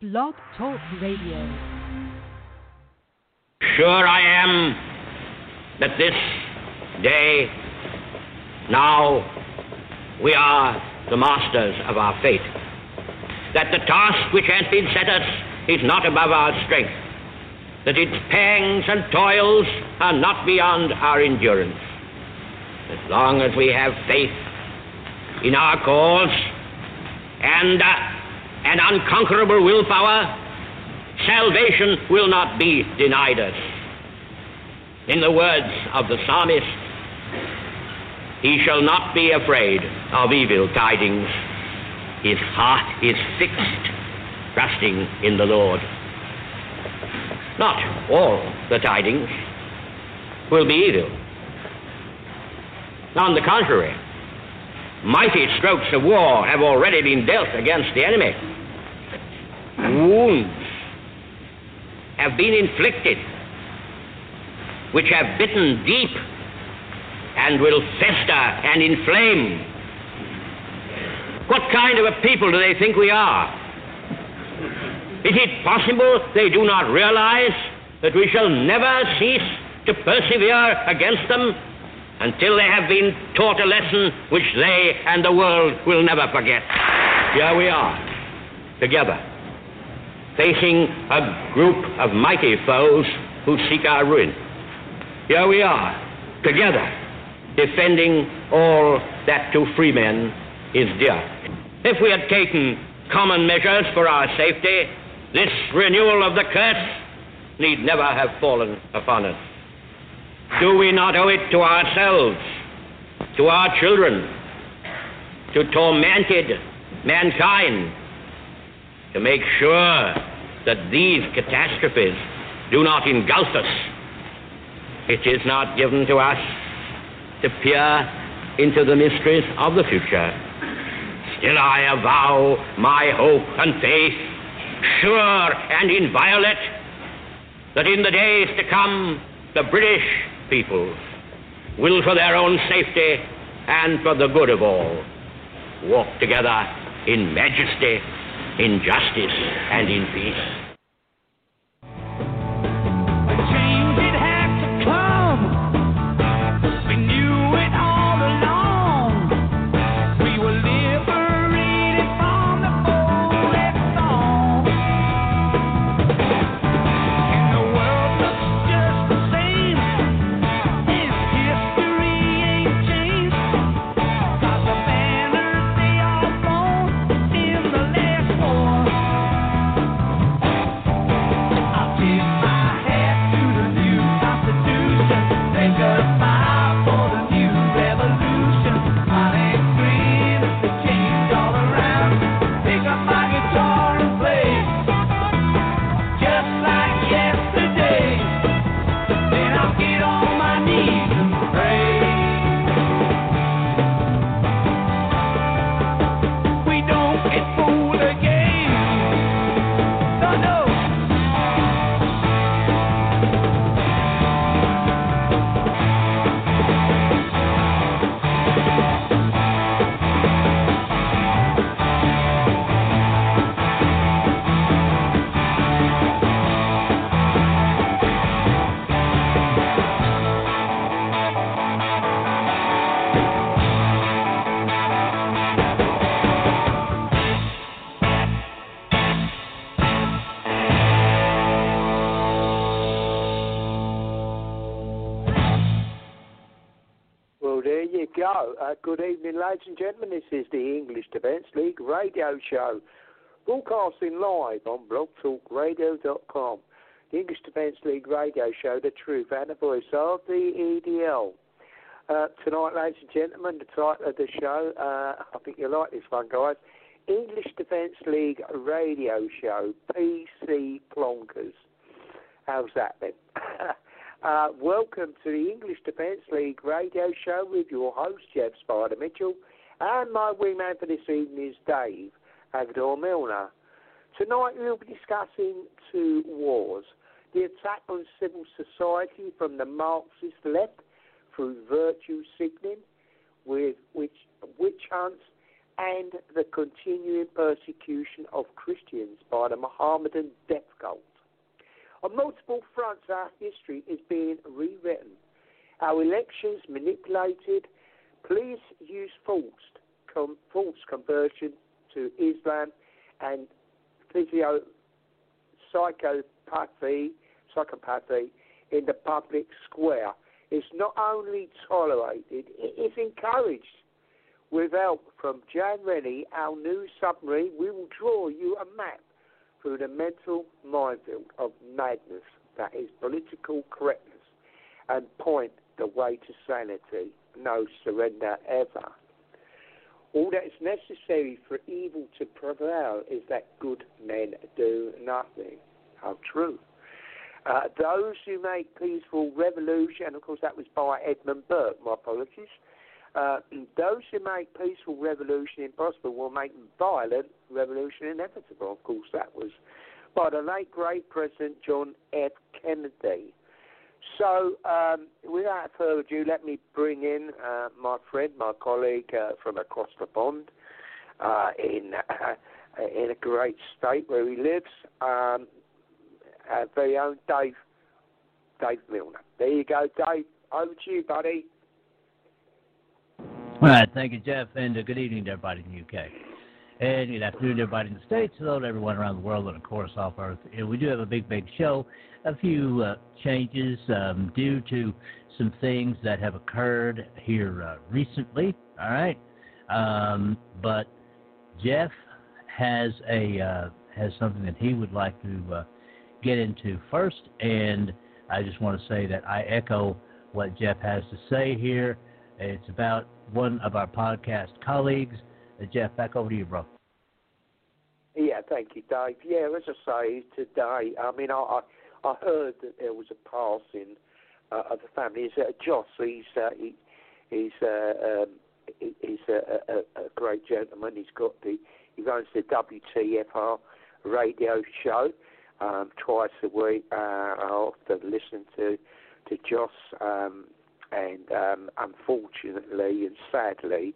Blog Talk Radio. Sure I am that this day, now, we are the masters of our fate. That the task which has been set us is not above our strength. That its pangs and toils are not beyond our endurance. As long as we have faith in our cause and an unconquerable willpower, salvation will not be denied us. In the words of the psalmist, he shall not be afraid of evil tidings. His heart is fixed, trusting in the Lord. Not all the tidings will be evil. On the contrary, mighty strokes of war have already been dealt against the enemy. Wounds have been inflicted which have bitten deep and will fester and inflame. What kind of a people do they think we are? Is it possible they do not realize that we shall never cease to persevere against them until they have been taught a lesson which they and the world will never forget? Here we are, together, facing a group of mighty foes who seek our ruin. Here we are, together, defending all that to free men is dear. If we had taken common measures for our safety, this renewal of the curse need never have fallen upon us. Do we not owe it to ourselves, to our children, to tormented mankind, to make sure that these catastrophes do not engulf us? It is not given to us to peer into the mysteries of the future. Still I avow my hope and faith, sure and inviolate, that in the days to come the British people will, for their own safety and for the good of all, walk together in majesty, in justice, and in peace. Good evening, ladies and gentlemen. This is the English Defence League radio show, broadcasting live on blogtalkradio.com. The English Defence League radio show, the truth and the voice of the EDL. Tonight, ladies and gentlemen, the title of the show, I think you'll like this one, guys. English Defence League radio show, PC Plonkers. How's that then? Welcome to the English Defence League radio show with your host, Jeff Spider Mitchell, and my wingman for this evening is Dave Agador Milner. Tonight we'll be discussing two wars: the attack on civil society from the Marxist left through virtue signaling, with witch hunts and the continuing persecution of Christians by the Mohammedan death cult. On multiple fronts, our history is being rewritten. Our elections manipulated, police use false conversion to Islam, and psychopathy in the public square is not only tolerated, it is encouraged. With help from Jan Rennie, our new submarine, we will draw you a map through the mental minefield of madness that is political correctness and point the way to sanity. No surrender ever. All that is necessary for evil to prevail is that good men do nothing. How true. Those who make peaceful revolution, and of course that was by Edmund Burke, my apologies. Those who make peaceful revolution impossible will make violent revolution inevitable. Of course, that was by the late great President John F. Kennedy. So, without further ado, let me bring in my friend, my colleague from across the pond in a great state where he lives, our very own Dave Milner. There you go, Dave. Over to you, buddy. All right, thank you, Jeff, and good evening to everybody in the UK. And good afternoon to everybody in the States, hello to everyone around the world, and of course off Earth. And we do have a big show, a few changes due to some things that have occurred here recently, all right? But Jeff has something that he would like to get into first, and I just want to say that I echo what Jeff has to say here. It's about one of our podcast colleagues. Jeff, back over to you, bro. Yeah, thank you, Dave. Yeah, as I say, today, I mean, I heard that there was a passing of the family. Joss, he's a great gentleman. He runs the WTFR radio show twice a week. I often listen to Joss. And unfortunately and sadly,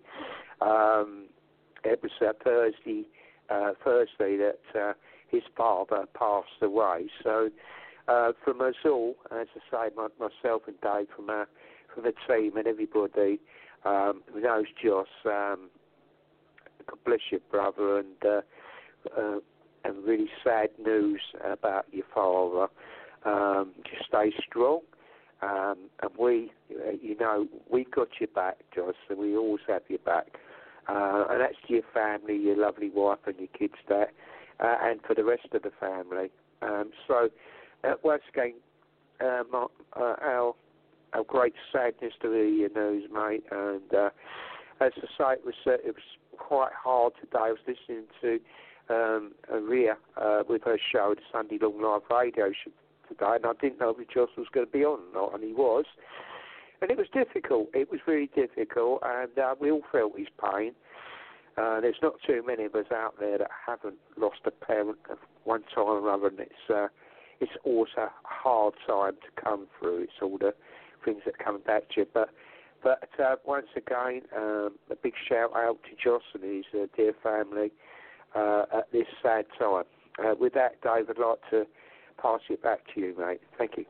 it was Thursday that his father passed away. So from us all, as I say, myself and Dave, from the team and everybody who knows Joss, God bless your brother, and really sad news about your father. Just stay strong. And we, we've got your back, Joss, and we always have your back. And that's to your family, your lovely wife and your kids there, and for the rest of the family. So, once again, our great sadness to hear your news, mate. And as I say, it was quite hard today. I was listening to Rhea with her show, the Sunday Long Live Radio show today, and I didn't know if Joss was going to be on or not, and he was. And it was difficult. It was really difficult, and we all felt his pain. There's not too many of us out there that haven't lost a parent at one time or another, and it's always a hard time to come through. It's all the things that come back to you. But once again, a big shout out to Joss and his dear family at this sad time. With that, Dave, I'd like to pass it back to you, mate. Thank you.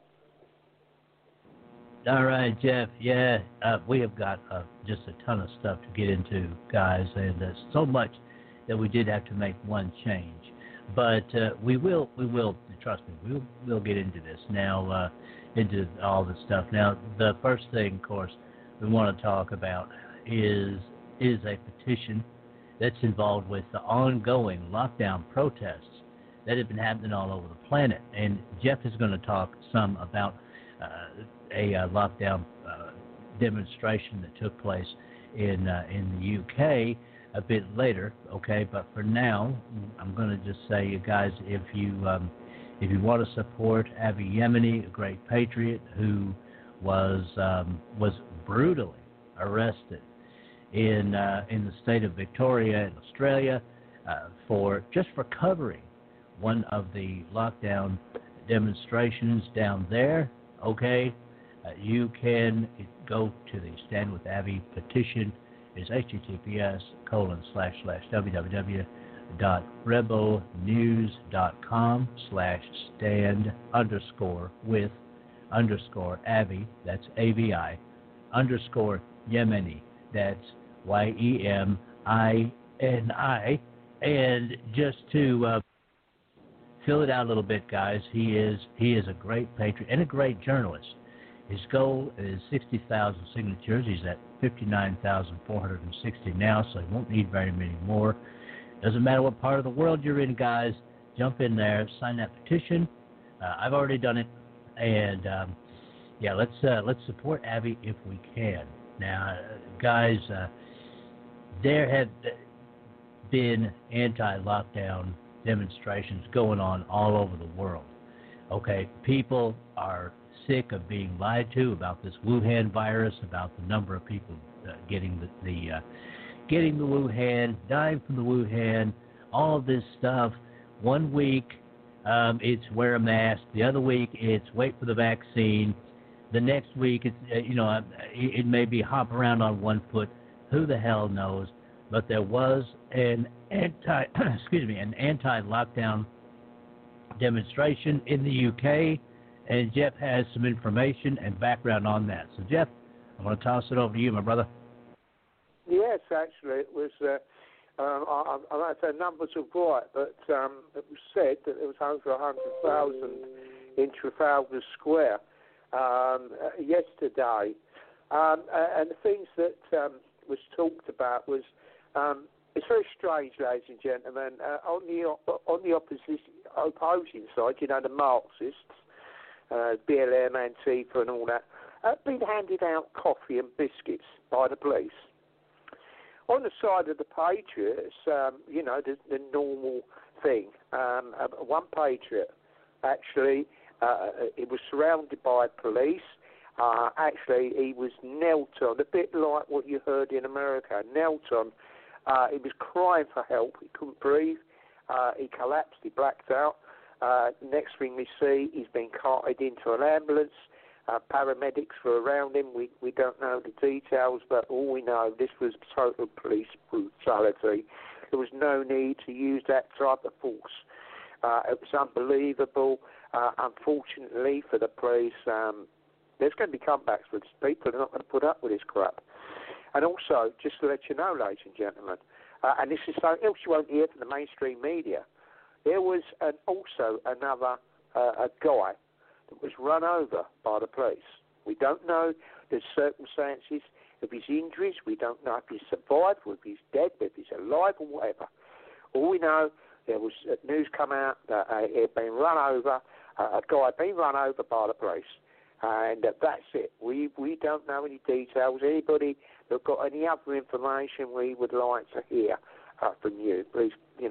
All right, Jeff. Yeah, we have got just a ton of stuff to get into, guys, and so much that we did have to make one change. But we will, trust me, we'll get into this now, into all this stuff. Now, the first thing, of course, we want to talk about is a petition that's involved with the ongoing lockdown protests that have been happening all over the planet. And Jeff is going to talk some about a lockdown demonstration that took place in the UK a bit later, okay? But for now, I'm going to just say, you guys, if you want to support Avi Yemeni, a great patriot who was brutally arrested in the state of Victoria in Australia for covering one of the lockdown demonstrations down there, okay? You can go to the Stand With Avi petition is https://www.rebelnews.com/stand_with_Avi, that's AVI, _Yemeni, that's YEMINI. And just to fill it out a little bit, guys, he is a great patriot and a great journalist. His goal is 60,000 signatures. He's at 59,460 now, so he won't need very many more. Doesn't matter what part of the world you're in, guys. Jump in there, sign that petition. I've already done it, and let's support Avi if we can. Now, guys, there have been anti-lockdown demonstrations going on all over the world. Okay, people are sick of being lied to about this Wuhan virus, about the number of people getting the Wuhan, dying from the Wuhan, all of this stuff. 1 week it's wear a mask. The other week it's wait for the vaccine. The next week it's it may be hop around on one foot. Who the hell knows? But there was an anti-lockdown demonstration in the UK. And Jeff has some information and background on that. So, Jeff, I'm going to toss it over to you, my brother. Yes, actually, it was, I might say numbers are right, but it was said that there was over 100,000 in Trafalgar Square yesterday. And the things that was talked about was, it's very strange, ladies and gentlemen, on the opposing side, the Marxists, BLM, Antifa and all that, have been handed out coffee and biscuits by the police. On the side of the Patriots, the normal thing. One Patriot, actually, he was surrounded by police. Actually, he was knelt on, a bit like what you heard in America, knelt on. He was crying for help. He couldn't breathe. He collapsed. He blacked out. Next thing we see, he's been carted into an ambulance. Paramedics were around him. We don't know the details, but all we know, this was total police brutality. There was no need to use that type of force. It was unbelievable. Unfortunately for the police, there's going to be comebacks for these people. They're not going to put up with this crap. And also, just to let you know, ladies and gentlemen, and this is something else you won't hear from the mainstream media, there was also another a guy that was run over by the police. We don't know the circumstances of his injuries. We don't know if he's survived, or if he's dead, if he's alive, or whatever. All we know, there was news come out that he had been run over, a guy had been run over by the police. And that's it. We don't know any details. Anybody that got any other information, we would like to hear from you, please,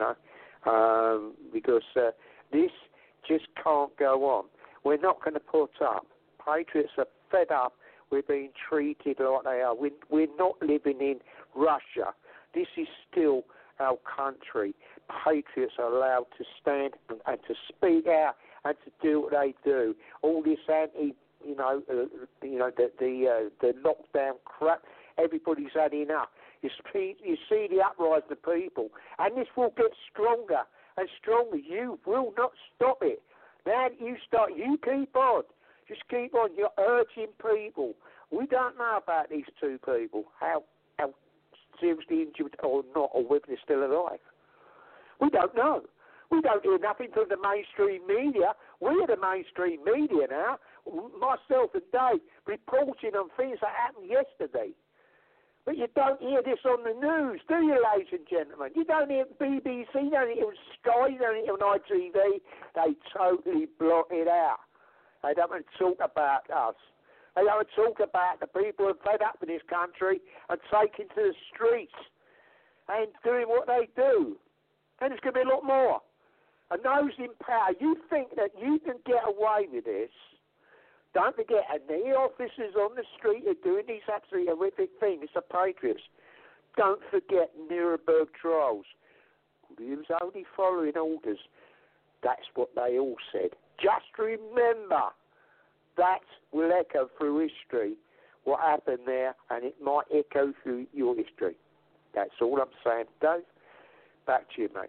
because this just can't go on. We're not going to put up. Patriots are fed up. We're being treated like they are. We're not living in Russia. This is still our country. Patriots are allowed to stand and to speak out and to do what they do. All this the lockdown crap, everybody's had enough. You see the uprising of people, and this will get stronger and stronger. You will not stop it. Now that you start, you keep on. Just keep on. You're urging people. We don't know about these two people, how seriously injured or not, or whether they're still alive. We don't know. We don't hear nothing from the mainstream media. We're the mainstream media now. Myself and Dave reporting on things that happened yesterday. But you don't hear this on the news, do you, ladies and gentlemen? You don't hear BBC, you don't hear on Sky, you don't hear on ITV. They totally block it out. They don't want to talk about us. They don't want to talk about the people who are fed up in this country and taking to the streets and doing what they do. And there's going to be a lot more. And those in power, you think that you can get away with this. Don't forget, and the officers on the street are doing these absolutely horrific things, the Patriots. Don't forget Nuremberg trials. He was only following orders. That's what they all said. Just remember, that will echo through history. what happened there, and it might echo through your history. That's all I'm saying, Dave. Back to you, mate.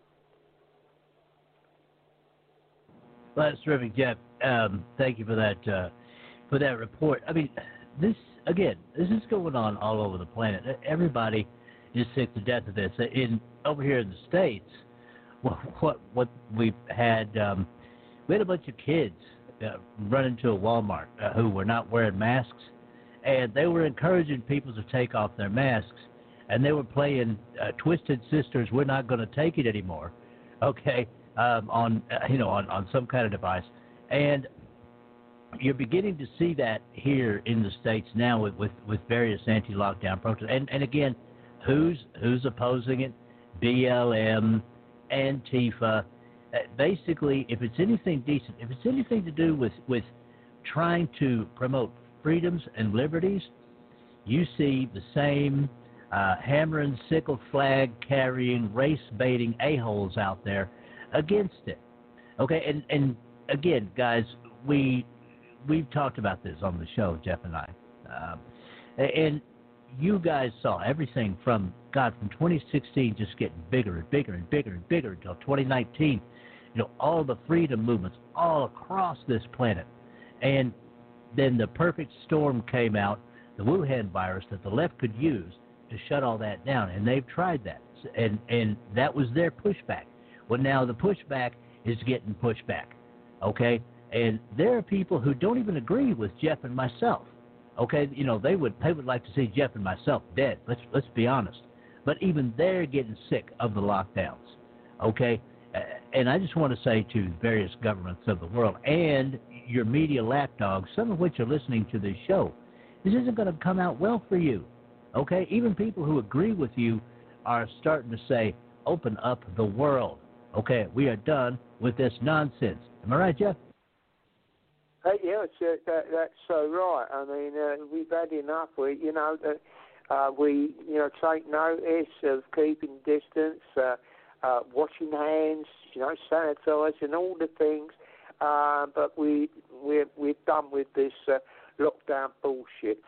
Well, that's terrific, Jeff. Thank you for that report. I mean, this is going on all over the planet. Everybody is sick to death of this. Over here in the States, what we've had, we had a bunch of kids run into a Walmart who were not wearing masks, and they were encouraging people to take off their masks, and they were playing Twisted Sisters, We're Not Going to Take It Anymore, okay, on some kind of device. And you're beginning to see that here in the States now with various anti-lockdown protests. And again, who's opposing it? BLM, Antifa. Basically, if it's anything decent, if it's anything to do with trying to promote freedoms and liberties, you see the same hammer and sickle flag carrying, race baiting a-holes out there against it. Okay, and again, guys, we've talked about this on the show, Jeff and I, and you guys saw everything from 2016 just getting bigger and bigger and bigger and bigger until 2019. All the freedom movements all across this planet, and then the perfect storm came out, the Wuhan virus that the left could use to shut all that down, and they've tried that, and that was their pushback. Well, now the pushback is getting pushed back, okay? And there are people who don't even agree with Jeff and myself, okay? They would like to see Jeff and myself dead. Let's be honest. But even they're getting sick of the lockdowns, okay? And I just want to say to various governments of the world and your media lapdogs, some of which are listening to this show, this isn't going to come out well for you, okay? Even people who agree with you are starting to say, open up the world, okay? We are done with this nonsense. Am I right, Jeff? Yeah, that's so right. I mean, we've had enough. We take notice of keeping distance, washing hands, sanitising, all the things. But we're done with this lockdown bullshit.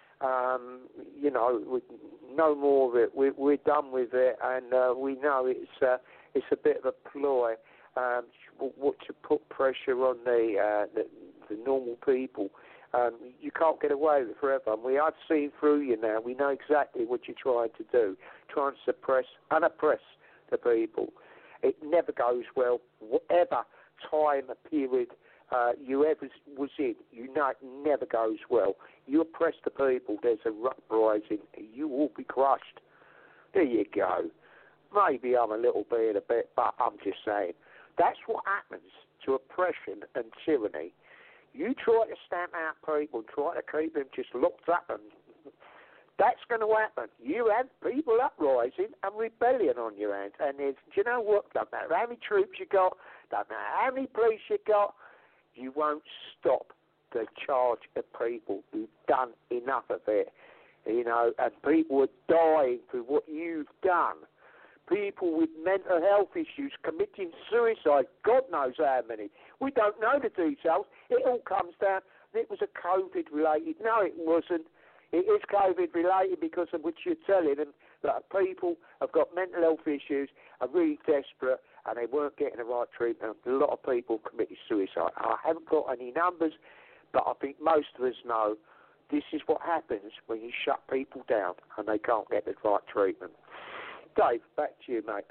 No more of it. We're done with it, and we know it's a bit of a ploy. What to put pressure on the normal people. You can't get away with it forever. And I've seen through you now. We know exactly what you're trying to do. Trying to suppress and oppress the people. It never goes well. Whatever time, period you ever was in, you know it never goes well. You oppress the people, there's a uprising. You will be crushed. There you go. Maybe I'm a little bit, but I'm just saying. That's what happens to oppression and tyranny. You try to stamp out people, try to keep them just locked up, and that's going to happen. You have people uprising and rebellion on your hands. And do you know what? Don't matter how many troops you got, don't matter how many police you got, you won't stop the charge of people who've done enough of it. And people are dying for what you've done. People with mental health issues committing suicide, God knows how many. We don't know the details. It all comes down, it was a COVID-related. No, it wasn't. It is COVID-related because of what you're telling them, that people have got mental health issues, are really desperate, and they weren't getting the right treatment. A lot of people committed suicide. I haven't got any numbers, but I think most of us know this is what happens when you shut people down and they can't get the right treatment. Dave, back to you, mate.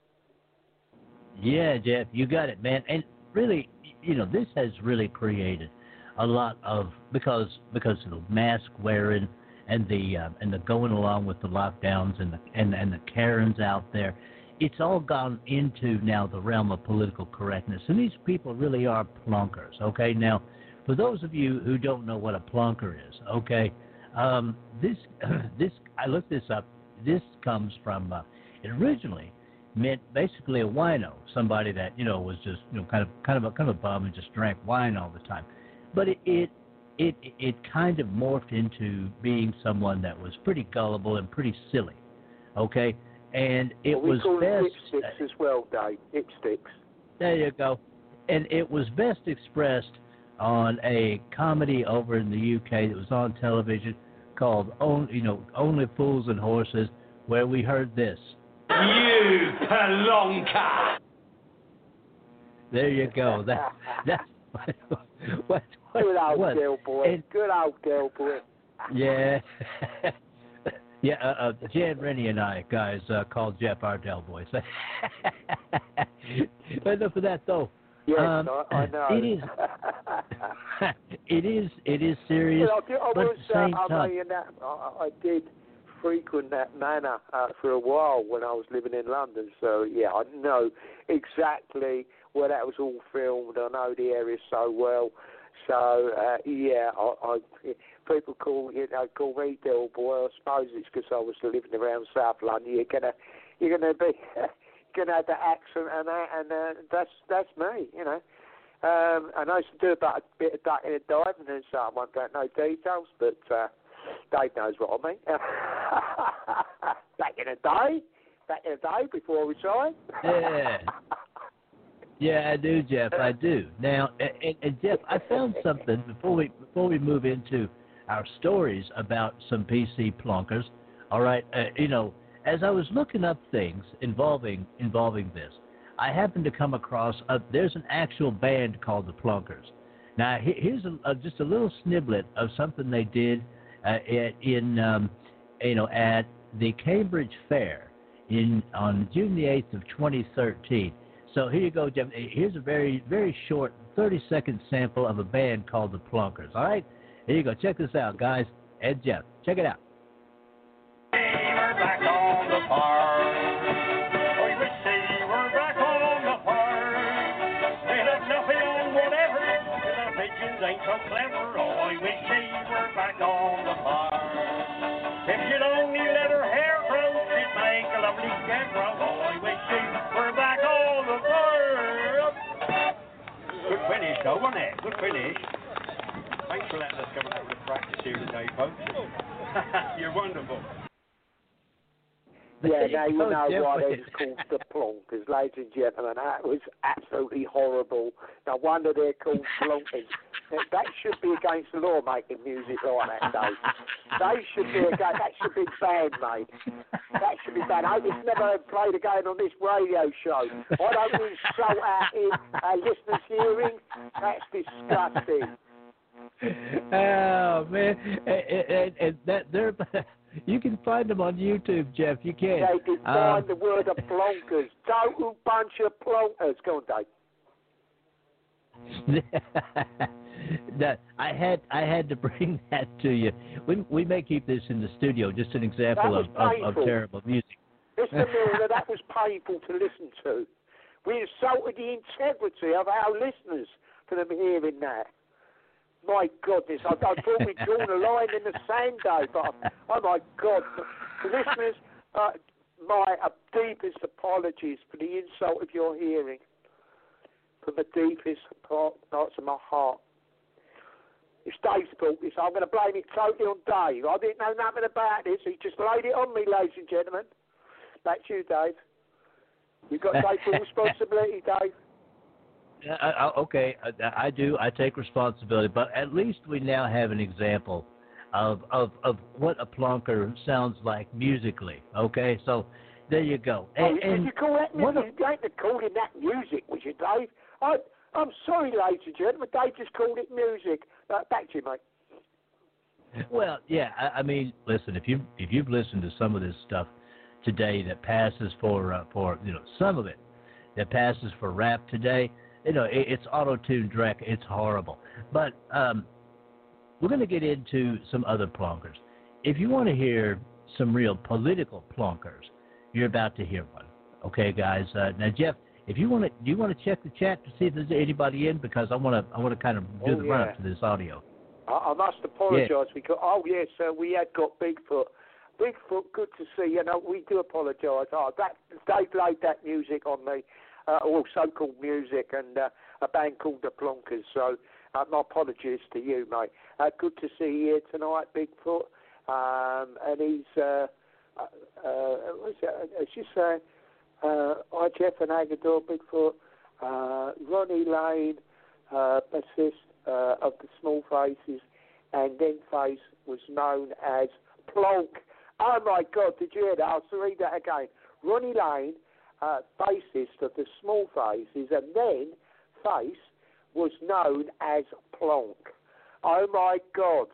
Yeah, Jeff, you got it, man. And really, this has really created a lot of because of the mask wearing and the going along with the lockdowns and the Karens out there. It's all gone into now the realm of political correctness, and these people really are plunkers. Okay, now for those of you who don't know what a plunker is, okay, this I looked this up. This comes from it originally meant basically a wino, somebody that was just kind of a bum and just drank wine all the time. But it kind of morphed into being someone that was pretty gullible and pretty silly, okay? And it was best lipsticks as well, Dave. Lipsticks. There you go. And it was best expressed on a comedy over in the UK that was on television called Only Fools and Horses, where we heard this. You pelonka! There you go. That's what Good old what, girl boy. Good old girl boy. Yeah. Yeah, Jan Rennie and I, guys, called Jeff our Del Boy. But enough of that, though. Yes, I know. It is serious, but at the same time... I did frequent that manor for a while when I was living in London, so, yeah, I know exactly where that was all filmed. I know the area so well. So, yeah, people call me Del Boy. I suppose it's because I was living around South London. You're gonna have the accent and that's me, you know. And I used to do about a bit of ducking and diving and so I won't go into no details, but Dave knows what I mean. Back in the day before I retired. Yeah. Yeah, I do, Jeff. I do. Now, and Jeff, I found something before we move into our stories about some PC plonkers. All right, as I was looking up things involving this, I happened to come across there's an actual band called the Plonkers. Now, here's just a little sniblet of something they did at the Cambridge Fair on June the 8th of 2013. So here you go, Jeff. Here's a very, very short 30-second sample of a band called the Plonkers. All right? Here you go. Check this out, guys. Ed Jeff. Check it out. We're back on the farm. We wish we were back on the farm. Ain't up nothing on whatever, 'cause our pigeons ain't so clever. Oh, we wish we were back on the farm. If you'd only let her hair grow, she'd make a lovely scarecrow. Oh, we wish we were back on the farm. Good finish, though, wasn't it? Good finish. Thanks for letting us come out with practice here today, folks. You're wonderful. Yeah, now you know why they was called the Plonkers, ladies and gentlemen. That was absolutely horrible. No wonder they're called Plonkers. That should be against the law, making music like that, Dave. That should be banned, mate. That should be banned. I hope it's never played again on this radio show. I don't insult our listeners' hearing. That's disgusting. Oh man, and that they're you can find them on YouTube, Jeff. You can. They define the word of plonkers. Total bunch of plonkers. Go on, Dave. That I had to bring that to you. We may keep this in the studio, just an example of terrible music. Mr. Milner, that was painful to listen to. We insulted the integrity of our listeners for them hearing that. My goodness, I thought we'd drawn a line in the sand, Dave, but oh my God. Listeners, my deepest apologies for the insult of your hearing, from the deepest parts of my heart. It's Dave's fault. I'm going to blame it totally on Dave. I didn't know nothing about this. He just laid it on me, ladies and gentlemen. Back to you, Dave. You've got to take full responsibility, Dave. Okay, I do. I take responsibility, but at least we now have an example of what a plonker sounds like musically. Okay, so there you go. Did you call that music? You ain't calling that music, was you, Dave? I'm sorry, ladies and gentlemen. Dave just called it music. Back to you, mate. Well, yeah. I mean, listen. If you've listened to some of this stuff today that passes for some of it that passes for rap today. It's auto-tuned direct. It's horrible. But we're going to get into some other plonkers. If you want to hear some real political plonkers, you're about to hear one. Okay, guys. Now, Jeff, do you want to check the chat to see if there's anybody in? Because I want to kind of do the run-up to this audio. I must apologise because yes, we had got Bigfoot. Bigfoot, good to see you. We do apologise. Dave laid that music on me. Or so-called music, and a band called the Plonkers. So my apologies to you, mate. Good to see you here tonight, Bigfoot. And he's, as you say, hi Jeff and Agador, Bigfoot, Ronnie Lane, bassist of the Small Faces, and then Face was known as Plonk. Oh my God, did you hear that? I'll read that again. Ronnie Lane, bassist of the Small Faces, and then Face was known as Plonk. Oh my God.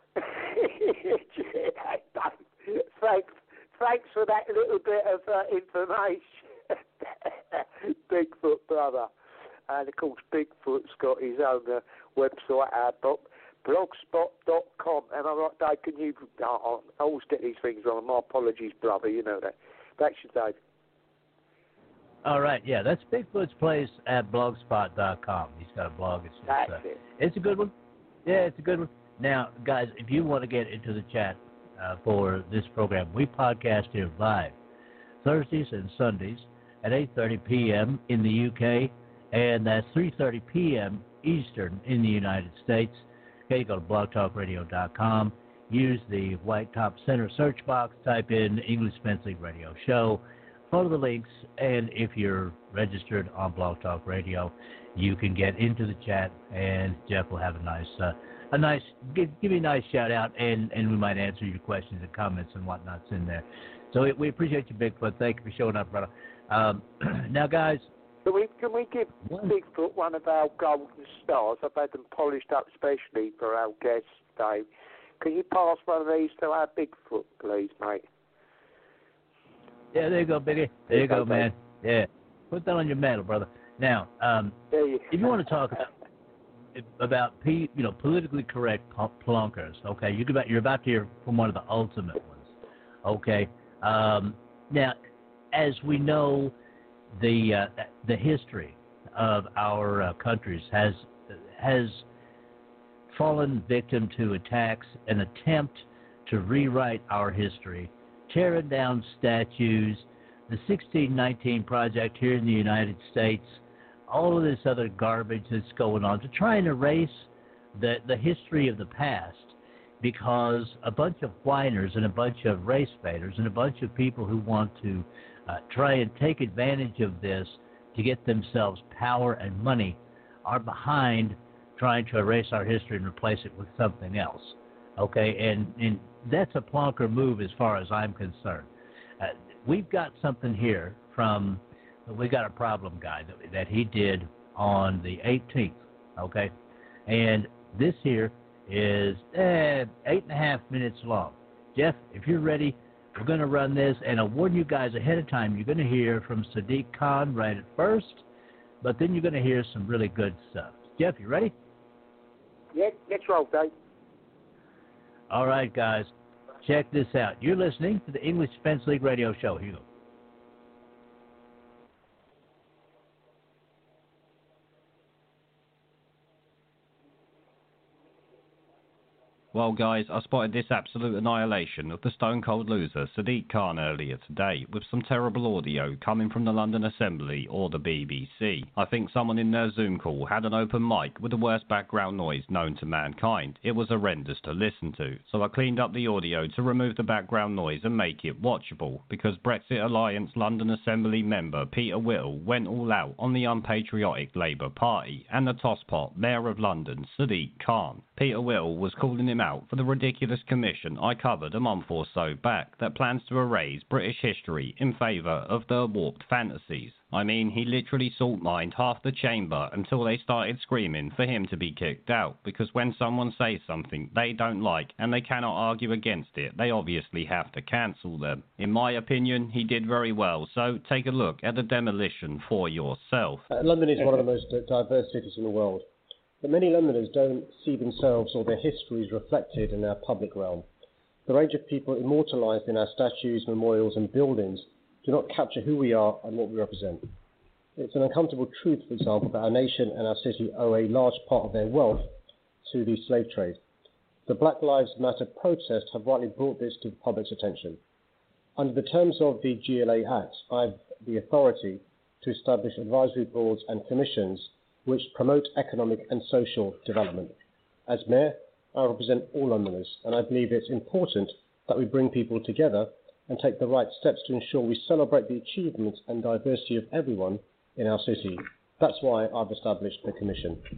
Thanks for that little bit of information, Bigfoot brother. And of course, Bigfoot's got his own website at blogspot.com. And I'm like, Dave, can you? I always get these things wrong. My apologies, brother. You know that. Thanks, Dave. All right, yeah, that's Bigfoot's Place at blogspot.com. He's got a blog. It's a good one. Yeah, it's a good one. Now, guys, if you want to get into the chat for this program, we podcast here live Thursdays and Sundays at 8:30 p.m. in the UK, and that's 3:30 p.m. Eastern in the United States. Okay, go to blogtalkradio.com, use the white top center search box, type in English Defense League Radio Show, follow the links, and if you're registered on Blog Talk Radio, you can get into the chat, and Jeff will have give you a nice shout out, and we might answer your questions and comments and whatnot's in there. So we appreciate you, Bigfoot. Thank you for showing up, brother. Now, guys, can we give Bigfoot one of our golden stars? I've had them polished up especially for our guest, Dave. Can you pass one of these to our Bigfoot, please, mate? Yeah, there you go, Biggie. There you go, man. Yeah, put that on your mantle, brother. Now, if you want to talk about politically correct plunkers, okay, you're about to hear from one of the ultimate ones, okay. Now, as we know, the history of our countries has fallen victim to attacks, an attempt to rewrite our history, tearing down statues, the 1619 Project here in the United States, all of this other garbage that's going on to try and erase the history of the past, because a bunch of whiners and a bunch of race baiters and a bunch of people who want to try and take advantage of this to get themselves power and money are behind trying to erase our history and replace it with something else. Okay, and that's a plonker move as far as I'm concerned. We've got something here we got a problem guide that he did on the 18th, okay? And this here is 8.5 minutes long. Jeff, if you're ready, we're going to run this, and I'll warn you guys ahead of time, you're going to hear from Sadiq Khan right at first, but then you're going to hear some really good stuff. Jeff, you ready? Yeah, let's roll, Dave. All right, guys, check this out. You're listening to the English Defense League Radio Show. Here you go. Well, guys, I spotted this absolute annihilation of the stone cold loser Sadiq Khan earlier today with some terrible audio coming from the London Assembly or the BBC. I think someone in their Zoom call had an open mic with the worst background noise known to mankind. It was horrendous to listen to, so I cleaned up the audio to remove the background noise and make it watchable, because Brexit Alliance London Assembly member Peter Whittle went all out on the unpatriotic Labour Party and the tosspot Mayor of London Sadiq Khan. Peter Whittle was calling him out for the ridiculous commission I covered a month or so back that plans to erase British history in favour of their warped fantasies. I mean, he literally salt-mined half the chamber until they started screaming for him to be kicked out, because when someone says something they don't like and they cannot argue against it, they obviously have to cancel them. In my opinion, he did very well, so take a look at the demolition for yourself. London is one of the most diverse cities in the world. But many Londoners don't see themselves or their histories reflected in our public realm. The range of people immortalised in our statues, memorials and buildings do not capture who we are and what we represent. It's an uncomfortable truth, for example, that our nation and our city owe a large part of their wealth to the slave trade. The Black Lives Matter protests have rightly brought this to the public's attention. Under the terms of the GLA Act, I have the authority to establish advisory boards and commissions which promote economic and social development. As Mayor, I represent all Londoners, and I believe it's important that we bring people together and take the right steps to ensure we celebrate the achievements and diversity of everyone in our city. That's why I've established the Commission.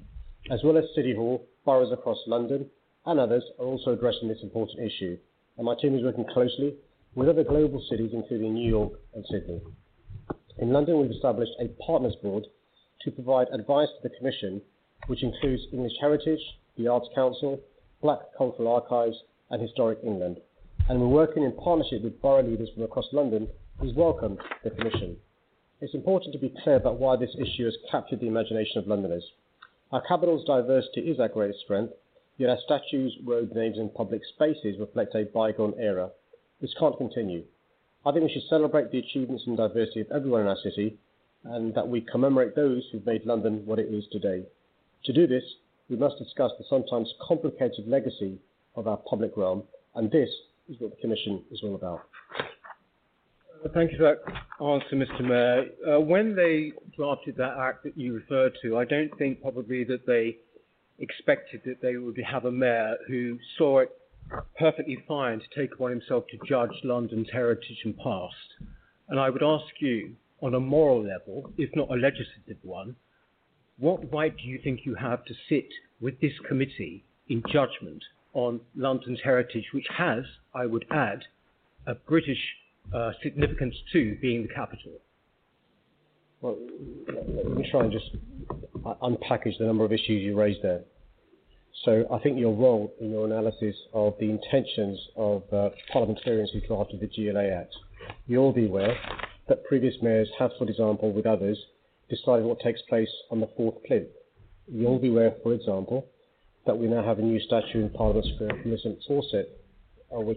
As well as City Hall, boroughs across London and others are also addressing this important issue, and my team is working closely with other global cities including New York and Sydney. In London, we've established a partners board to provide advice to the Commission, which includes English Heritage, the Arts Council, Black Cultural Archives and Historic England. And we're working in partnership with borough leaders from across London who's welcomed the Commission. It's important to be clear about why this issue has captured the imagination of Londoners. Our capital's diversity is our greatest strength, yet our statues, road names and public spaces reflect a bygone era. This can't continue. I think we should celebrate the achievements and diversity of everyone in our city, and that we commemorate those who've made London what it is today. To do this, we must discuss the sometimes complicated legacy of our public realm, and this is what the Commission is all about. Thank you for that answer, Mr. Mayor. When they drafted that act that you referred to, I don't think probably that they expected that they would have a mayor who saw it perfectly fine to take upon himself to judge London's heritage and past. And I would ask you, on a moral level, if not a legislative one, what right do you think you have to sit with this committee in judgment on London's heritage, which has, I would add, a British significance too, being the capital? Well, let me try and just unpackage the number of issues you raised there. So I think you're wrong in your analysis of the intentions of parliamentarians who drafted the GLA Act. You'll be aware that previous mayors have, for example, with others, decided what takes place on the fourth plinth. You'll be aware, for example, that we now have a new statue in Parliament Square for Millicent Fawcett, which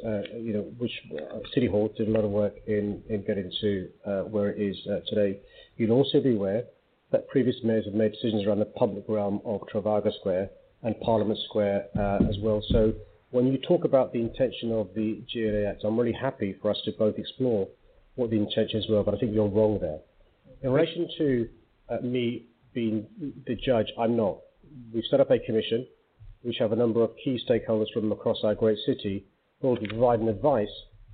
City Hall did a lot of work in getting to where it is today. You'll also be aware that previous mayors have made decisions around the public realm of Trafalgar Square and Parliament Square as well. So when you talk about the intention of the GLA Act, I'm really happy for us to both explore what the intentions were, but I think you're wrong there. In relation to me being the judge, I'm not. We've set up a commission which have a number of key stakeholders from across our great city who will be providing advice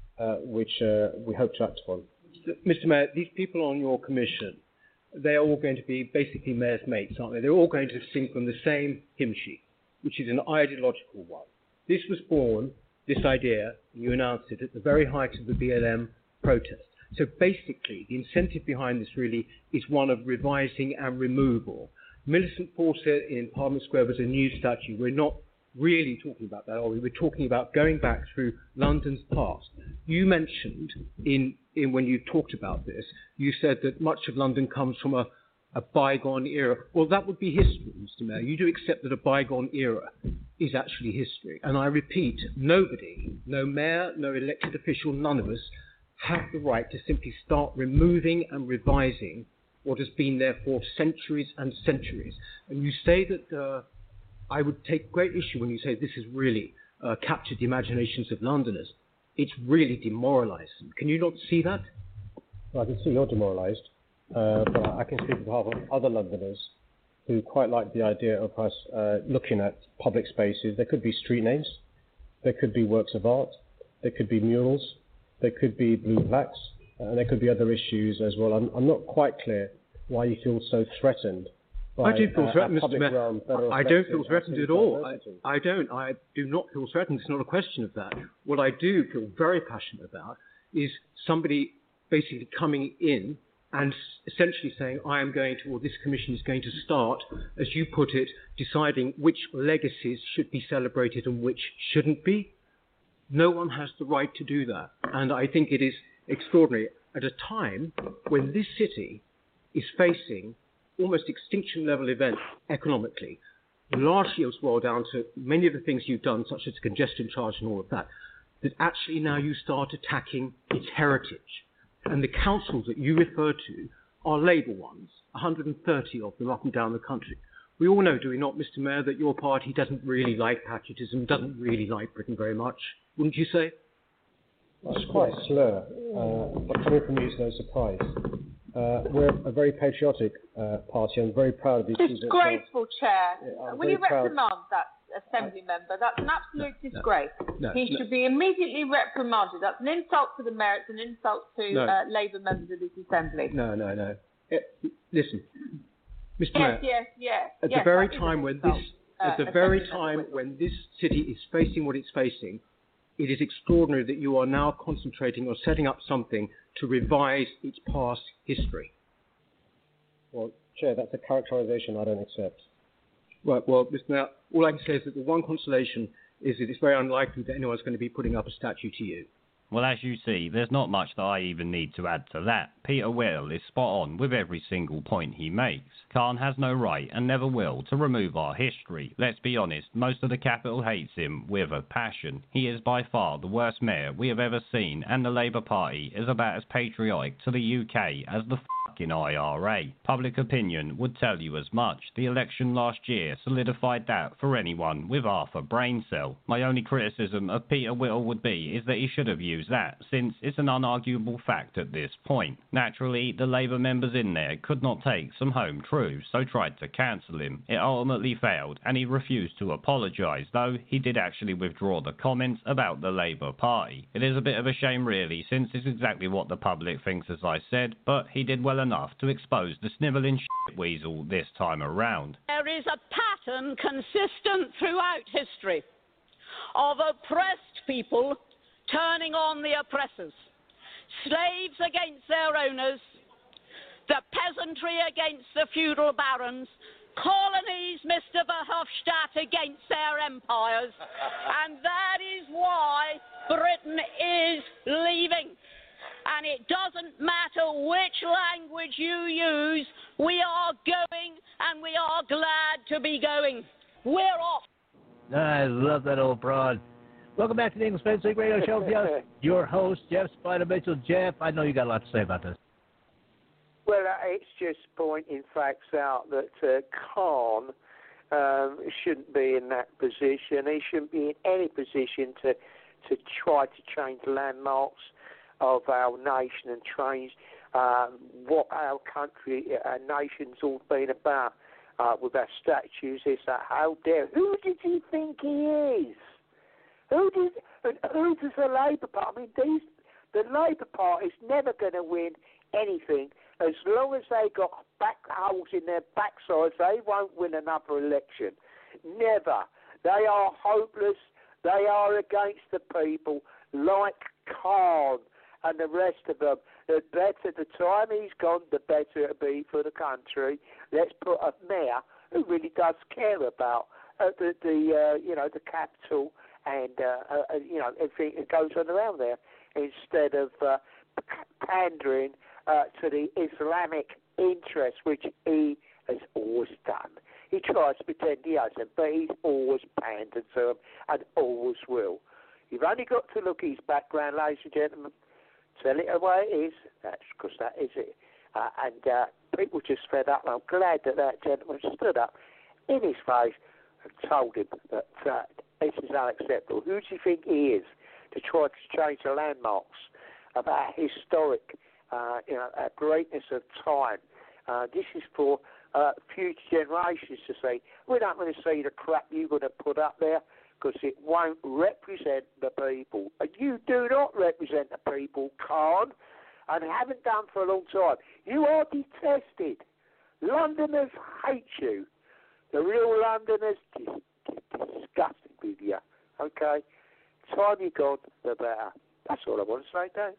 which we hope to act upon. Mr. Mayor, these people on your commission, they're all going to be basically mayor's mates, aren't they? They're all going to sing from the same hymn sheet, which is an ideological one. This was born, this idea, you announced it at the very height of the BLM protest. So basically, the incentive behind this really is one of revising and removal. Millicent Fawcett in Parliament Square was a new statue. We're not really talking about that, are we? We're talking about going back through London's past. You mentioned in when you talked about this, you said that much of London comes from a bygone era. Well, that would be history, Mr. Mayor. You do accept that a bygone era is actually history. And I repeat, nobody, no mayor, no elected official, none of us, have the right to simply start removing and revising what has been there for centuries and centuries. And you say that I would take great issue when you say this has really captured the imaginations of Londoners. It's really demoralised them. Can you not see that? Well, I can see you're demoralised, but I can speak on behalf of other Londoners who quite like the idea of us looking at public spaces. There could be street names, there could be works of art, there could be murals, there could be blue plaques, and there could be other issues as well. I'm not quite clear why you feel so threatened by I do feel threatened, Mr. Mayor. I don't feel threatened at all. I don't. I do not feel threatened. It's not a question of that. What I do feel very passionate about is somebody basically coming in and essentially saying, I am going to, or this commission is going to start, as you put it, deciding which legacies should be celebrated and which shouldn't be. No one has the right to do that. And I think it is extraordinary at a time when this city is facing almost extinction level events economically, largely as well down to many of the things you've done, such as congestion charge and all of that, that actually now you start attacking its heritage. And the councils that you refer to are Labour ones, 130 of them up and down the country. We all know, do we not, Mr. Mayor, that your party doesn't really like patriotism, doesn't really like Britain very much, wouldn't you say? That's quite a slur, but coming from you is no surprise. We're a very patriotic party. I'm very proud of these. Disgraceful, Chair. Will you reprimand that Assembly member? That's an absolute disgrace. He should be immediately reprimanded. That's an insult to the Mayor. It's an insult to Labour members of this Assembly. No. Listen, Mr. Mayor, at the very time when this city is facing what it's facing, it is extraordinary that you are now concentrating on setting up something to revise its past history. Well, Chair, that's a characterisation I don't accept. Right, well, Mr. Mayor, all I can say is that the one consolation is that it's very unlikely that anyone's going to be putting up a statue to you. Well, as you see, there's not much that I even need to add to that. Peter Whittle is spot on with every single point he makes. Khan has no right, and never will, to remove our history. Let's be honest, most of the capital hates him with a passion. He is by far the worst mayor we have ever seen, and the Labour Party is about as patriotic to the UK as the fucking IRA. Public opinion would tell you as much. The election last year solidified that for anyone with half a brain cell. My only criticism of Peter Whittle would be is that he should have used that, since it's an unarguable fact at this point. Naturally, the Labour members in there could not take some home truths, so tried to cancel him. It ultimately failed, and he refused to apologise, though he did actually withdraw the comments about the Labour Party. It is a bit of a shame really, since it's exactly what the public thinks, as I said, but he did well enough to expose the snivelling shit weasel this time around. There is a pattern consistent throughout history of oppressed people turning on the oppressors, slaves against their owners, the peasantry against the feudal barons, colonies, Mr. Verhofstadt, against their empires, and that is why Britain is leaving. And it doesn't matter which language you use, we are going, and we are glad to be going. We're off. I love that old broad. Welcome back to the English Defence League Radio Show. Your host, Jeff Spider Mitchell. Jeff, I know you got a lot to say about this. Well, it's just pointing facts out that Khan shouldn't be in that position. He shouldn't be in any position to try to change landmarks of our nation and change what our country, our nation's all been about with our statues. It's that, how dare? Who did he think he is? Who does the Labour Party? I mean, the Labour Party is never going to win anything. As long as they got back holes in their backsides, they won't win another election. Never. They are hopeless. They are against the people, like Khan and the rest of them. The time he's gone, the better it'll be for the country. Let's put a mayor who really does care about the capital and everything that goes on around there, instead of pandering to the Islamic interest, which he has always done. He tries to pretend he hasn't, but he's always pandered to them and always will. You've only got to look at his background, ladies and gentlemen. Tell it the way it is, because that is it. And people just fed up. I'm glad that gentleman stood up in his face and told him that this is unacceptable. Who does he think he is to try to change the landmarks of our historic, our greatness of time? This is for future generations to see. We don't want to see the crap you're going to put up there, because it won't represent the people. And you do not represent the people, Khan, and haven't done for a long time. You are detested. Londoners hate you. The real Londoners disgusted with you. Okay? The time you're gone, the better. That's all I want to say, Dave.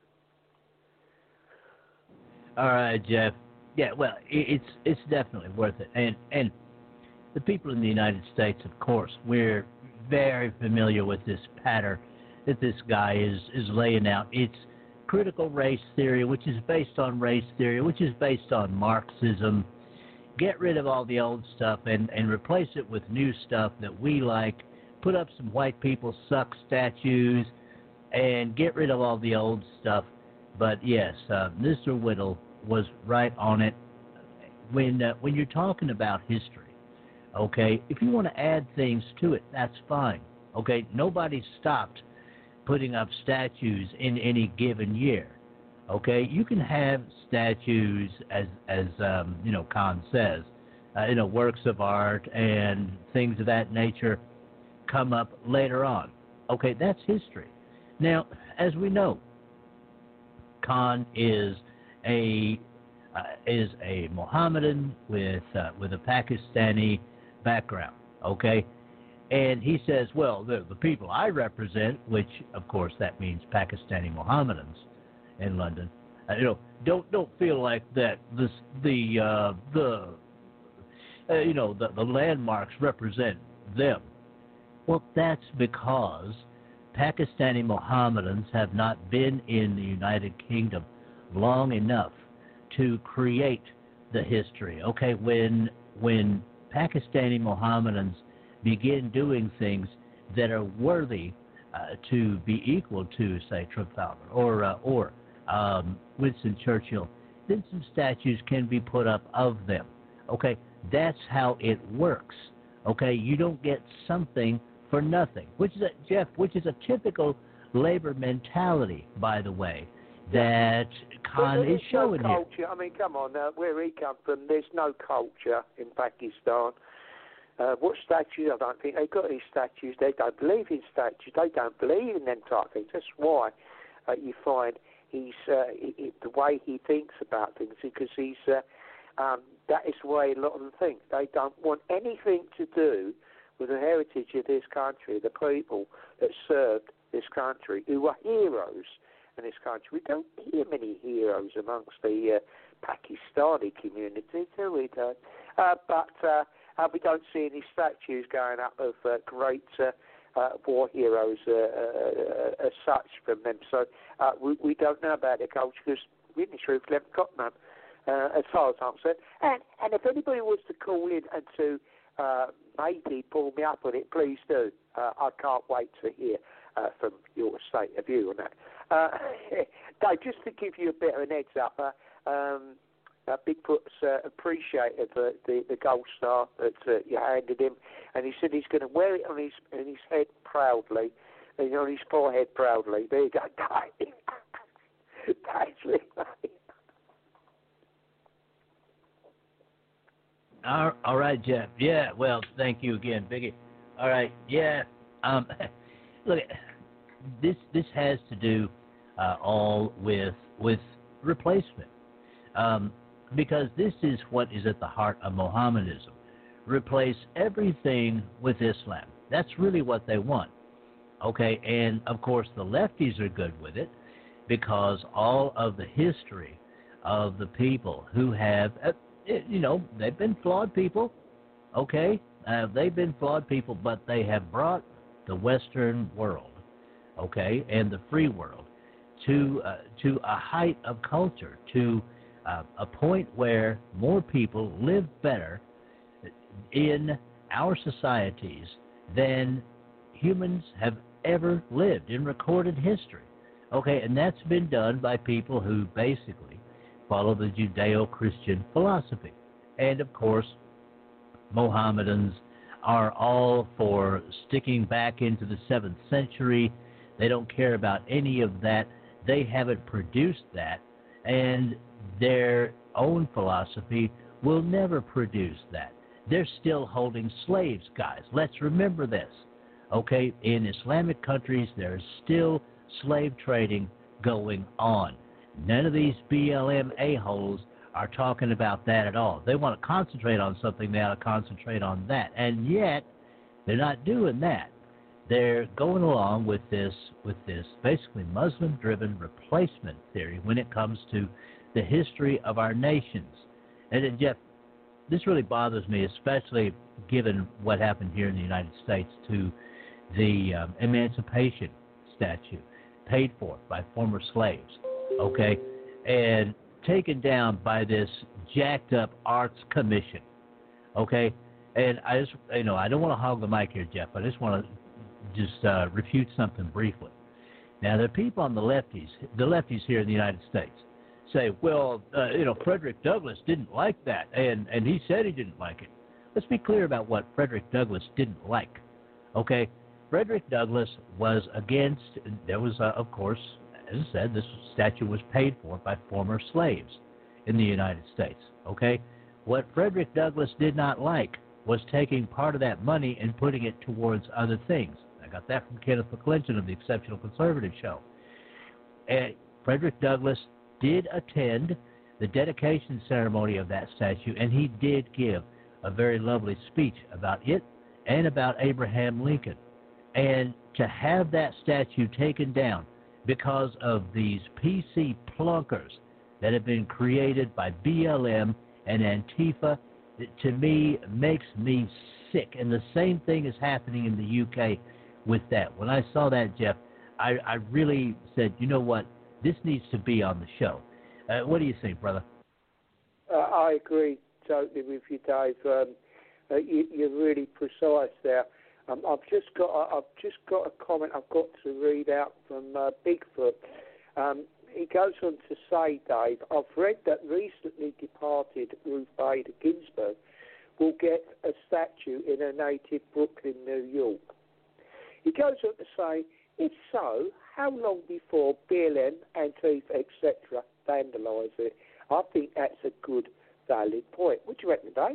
All right, Jeff. Yeah, well, it's definitely worth it. And the people in the United States, of course, we're very familiar with this pattern that this guy is laying out. It's critical race theory, which is based on race theory, which is based on Marxism. Get rid of all the old stuff and replace it with new stuff that we like. Put up some white people suck statues and get rid of all the old stuff. But yes, Mr. Whittle was right on it. When you're talking about history, okay, if you want to add things to it, that's fine. Okay, nobody stopped putting up statues in any given year. Okay, you can have statues as Khan says, works of art and things of that nature come up later on. Okay, that's history. Now, as we know, Khan is a is a Mohammedan with a Pakistani background, okay? And he says, well, the people I represent, which of course that means Pakistani Mohammedans in London, don't feel like that the landmarks represent them. Well, that's because Pakistani Mohammedans have not been in the United Kingdom long enough to create the history. Okay, when Pakistani Mohammedans begin doing things that are worthy to be equal to, say, Trafalgar or Winston Churchill, then some statues can be put up of them. Okay, that's how it works. Okay, you don't get something for nothing, which is a typical labor mentality, by the way, that Khan is showing no culture. you. I mean, come on, where he come from, there's no culture in Pakistan. What statues? I don't think they've got any statues. They don't believe in statues. They don't believe in them type of things. That's why you find he's the way he thinks about things, because he's that is the way a lot of them think. They don't want anything to do with the heritage of this country, the people that served this country, who were heroes in this country. We don't hear many heroes amongst the Pakistani community, do we? But we don't see any statues going up of great war heroes as such from them. So we don't know about their culture because, in truth, we haven't got none, as far as I'm concerned. And if anybody wants to call in and to maybe pull me up on it, please do. I can't wait to hear from your state of view on that. No, just to give you a bit of an heads up, Bigfoot's appreciated the gold star that you handed him, and he said he's going to wear it on his head proudly, and on his forehead proudly. There you go, Dave. Actually, all right, Jeff. Yeah, well, thank you again, Biggie. All right, yeah. Look, this has to do all with replacement. Because this is what is at the heart of Mohammedanism. Replace everything with Islam. That's really what they want. Okay, and of course the lefties are good with it because all of the history of the people who have, they've been flawed people. Okay, they've been flawed people, but they have brought the Western world, okay, and the free world to a height of culture, to a point where more people live better in our societies than humans have ever lived in recorded history. Okay, and that's been done by people who basically follow the Judeo-Christian philosophy. And of course, Mohammedans are all for sticking back into the 7th century. They don't care about any of that. They haven't produced that. And their own philosophy will never produce that. They're still holding slaves, guys. Let's remember this. Okay, in Islamic countries, there's still slave trading going on. None of these BLM a-holes are talking about that at all. They want to concentrate on something, they ought to concentrate on that. And yet, they're not doing that. They're going along with this basically Muslim-driven replacement theory when it comes to the history of our nations. And Jeff, this really bothers me, especially given what happened here in the United States to the Emancipation statue paid for by former slaves, okay, and taken down by this jacked up arts commission, okay. And I just, I don't want to hog the mic here, Jeff. I just want to refute something briefly. Now, there are people on the lefties here in the United States say, well, Frederick Douglass didn't like that, and he said he didn't like it. Let's be clear about what Frederick Douglass didn't like, okay? Frederick Douglass was against, there was, of course, as I said, this statue was paid for by former slaves in the United States, okay? What Frederick Douglass did not like was taking part of that money and putting it towards other things. I got that from Kenneth McClinton of the Exceptional Conservative Show. And Frederick Douglass did attend the dedication ceremony of that statue, and he did give a very lovely speech about it and about Abraham Lincoln. And to have that statue taken down because of these PC plunkers that have been created by BLM and Antifa, to me, makes me sick. And the same thing is happening in the UK with that. When I saw that, Jeff, I really said, you know what, this needs to be on the show. What do you think, brother? I agree totally with you, Dave. You're really precise there. I've just got a comment I've got to read out from Bigfoot. He goes on to say, Dave, I've read that recently departed Ruth Bader Ginsburg will get a statue in her native Brooklyn, New York. He goes on to say, if so, how long before BLM, Antifa, etc. vandalise it? I think that's a good, valid point. What do you reckon, Dave?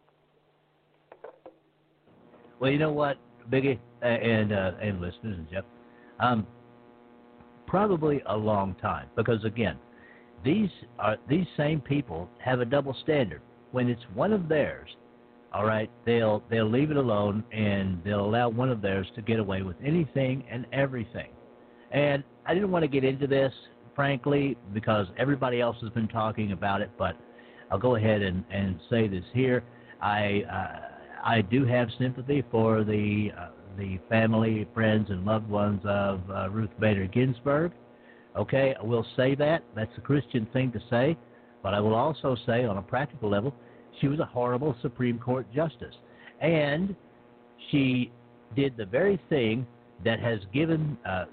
Well, you know what, Biggie and listeners and Jeff, probably a long time, because again, these same people have a double standard. When it's one of theirs, all right, they'll leave it alone and they'll allow one of theirs to get away with anything and everything. And I didn't want to get into this, frankly, because everybody else has been talking about it, but I'll go ahead and say this here. I do have sympathy for the family, friends, and loved ones of Ruth Bader Ginsburg. Okay, I will say that. That's a Christian thing to say. But I will also say, on a practical level, she was a horrible Supreme Court justice. And she did the very thing that has given has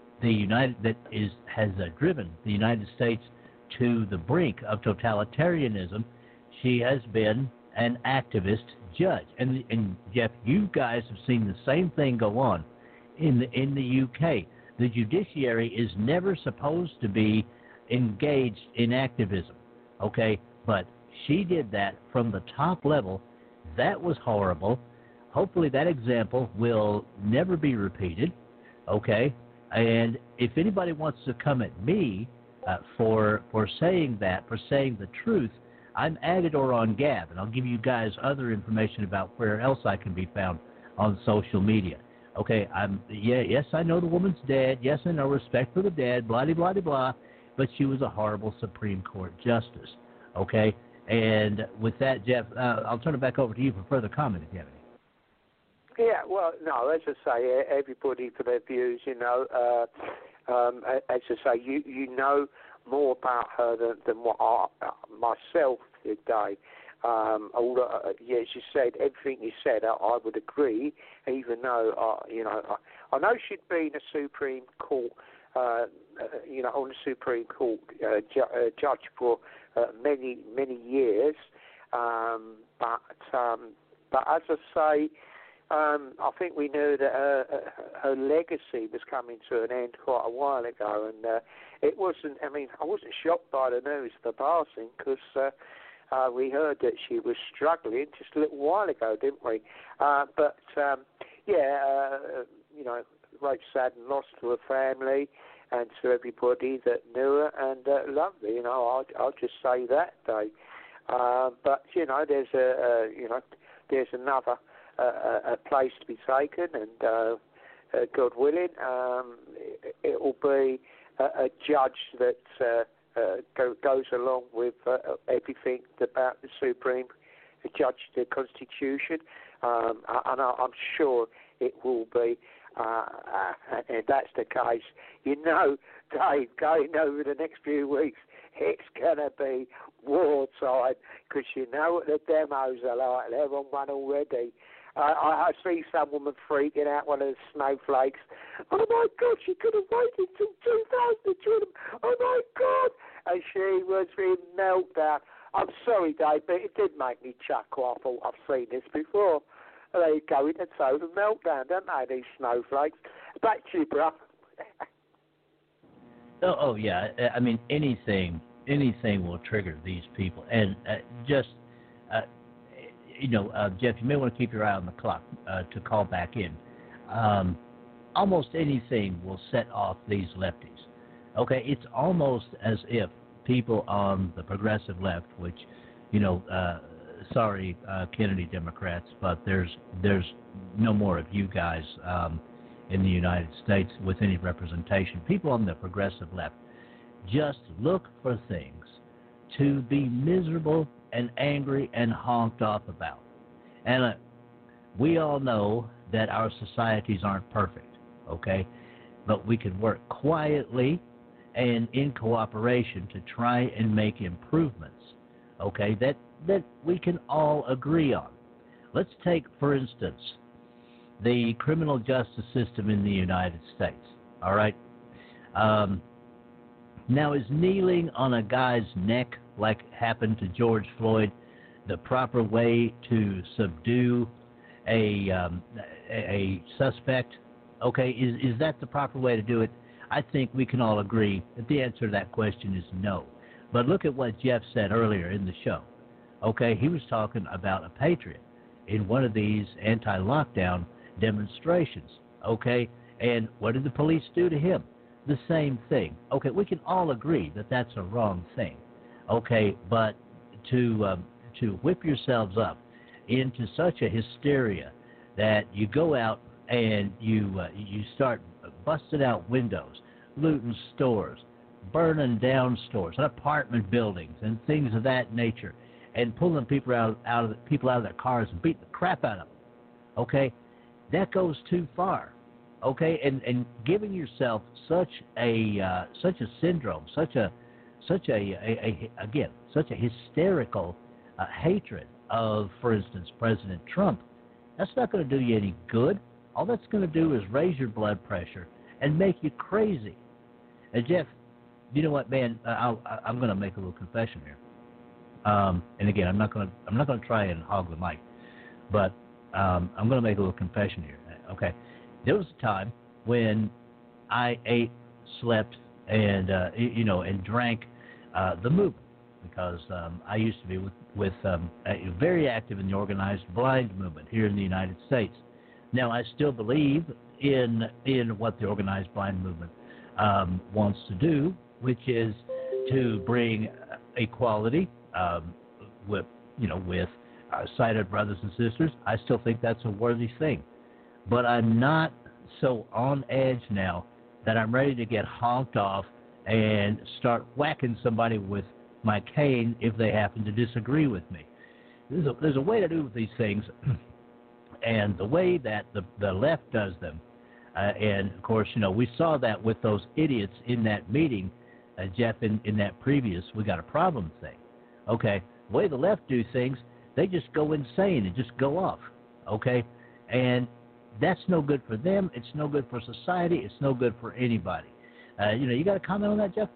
driven the United States to the brink of totalitarianism. She has been an activist judge. And Jeff, you guys have seen the same thing go on in the UK. The judiciary is never supposed to be engaged in activism, okay? But she did that from the top level. That was horrible. Hopefully that example will never be repeated, okay? And if anybody wants to come at me for saying that, for saying the truth, I'm Agador on Gab, and I'll give you guys other information about where else I can be found on social media. Okay, yes, I know the woman's dead. Yes, I know, respect for the dead, blah, blah, blah, blah, but she was a horrible Supreme Court justice, okay? And with that, Jeff, I'll turn it back over to you for further comment if you have any. Yeah, well, no, as I say, everybody for their views, you know. As I say, you know more about her than what I myself did, Dave. As you said, everything you said, I would agree, even though, I know she'd been a Supreme Court, on the Supreme Court judge for many, many years. But as I say, I think we knew that her legacy was coming to an end quite a while ago, and it wasn't. I mean, I wasn't shocked by the news of the passing because we heard that she was struggling just a little while ago, didn't we? Great sad and loss to her family and to everybody that knew her and loved her. You know, I'll just say that, Dave. But you know, there's another. A place to be taken, and God willing, it will be a judge that goes along with everything about the Supreme Judge, the Constitution, and I'm sure it will be. And if that's the case, you know, Dave, going over the next few weeks, it's going to be wartime because you know what the demos are like. They're on one already. I see some woman freaking out, one of the snowflakes. Oh, my God, she could have waited till 2020. Oh, my God. And she was in meltdown. I'm sorry, Dave, but it did make me chuckle. I thought I've seen this before. They go into total meltdown, don't they, these snowflakes? Back to you, bro. Oh, yeah. I mean, anything will trigger these people. And Jeff, you may want to keep your eye on the clock to call back in. Almost anything will set off these lefties. Okay, it's almost as if people on the progressive left, which, sorry, Kennedy Democrats, but there's no more of you guys in the United States with any representation. People on the progressive left just look for things to be miserable and angry and honked off about. And we all know that our societies aren't perfect, okay? But we can work quietly and in cooperation to try and make improvements, okay, that we can all agree on. Let's take, for instance, the criminal justice system in the United States, all right? Now, is kneeling on a guy's neck, like happened to George Floyd, the proper way to subdue a suspect? Okay, is that the proper way to do it? I think we can all agree that the answer to that question is no. But look at what Jeff said earlier in the show. Okay, he was talking about a patriot in one of these anti-lockdown demonstrations. Okay, and what did the police do to him? The same thing. Okay, we can all agree that that's a wrong thing. Okay, but to whip yourselves up into such a hysteria that you go out and you start busting out windows, looting stores, burning down stores, and apartment buildings, and things of that nature, and pulling people out of their cars and beating the crap out of them. Okay, that goes too far. Okay, and giving yourself such a syndrome, such a hysterical hatred of, for instance, President Trump, that's not going to do you any good. All that's going to do is raise your blood pressure and make you crazy. And Jeff, you know what, man? I'm going to make a little confession here. And again, I'm not going to try and hog the mic, but I'm going to make a little confession here. Okay, there was a time when I ate, slept, and and drank the movement, because I used to be very active in the organized blind movement here in the United States. Now, I still believe in what the organized blind movement wants to do, which is to bring equality with sighted brothers and sisters. I still think that's a worthy thing, but I'm not so on edge now that I'm ready to get honked off and start whacking somebody with my cane if they happen to disagree with me. There's a way to do these things, and the way that the left does them, and of course, we saw that with those idiots in that meeting, Jeff, in that previous "we got a problem" thing. Okay, the way the left do things, they just go insane and just go off. Okay, and that's no good for them. It's no good for society. It's no good for anybody. You got a comment on that, Jeff?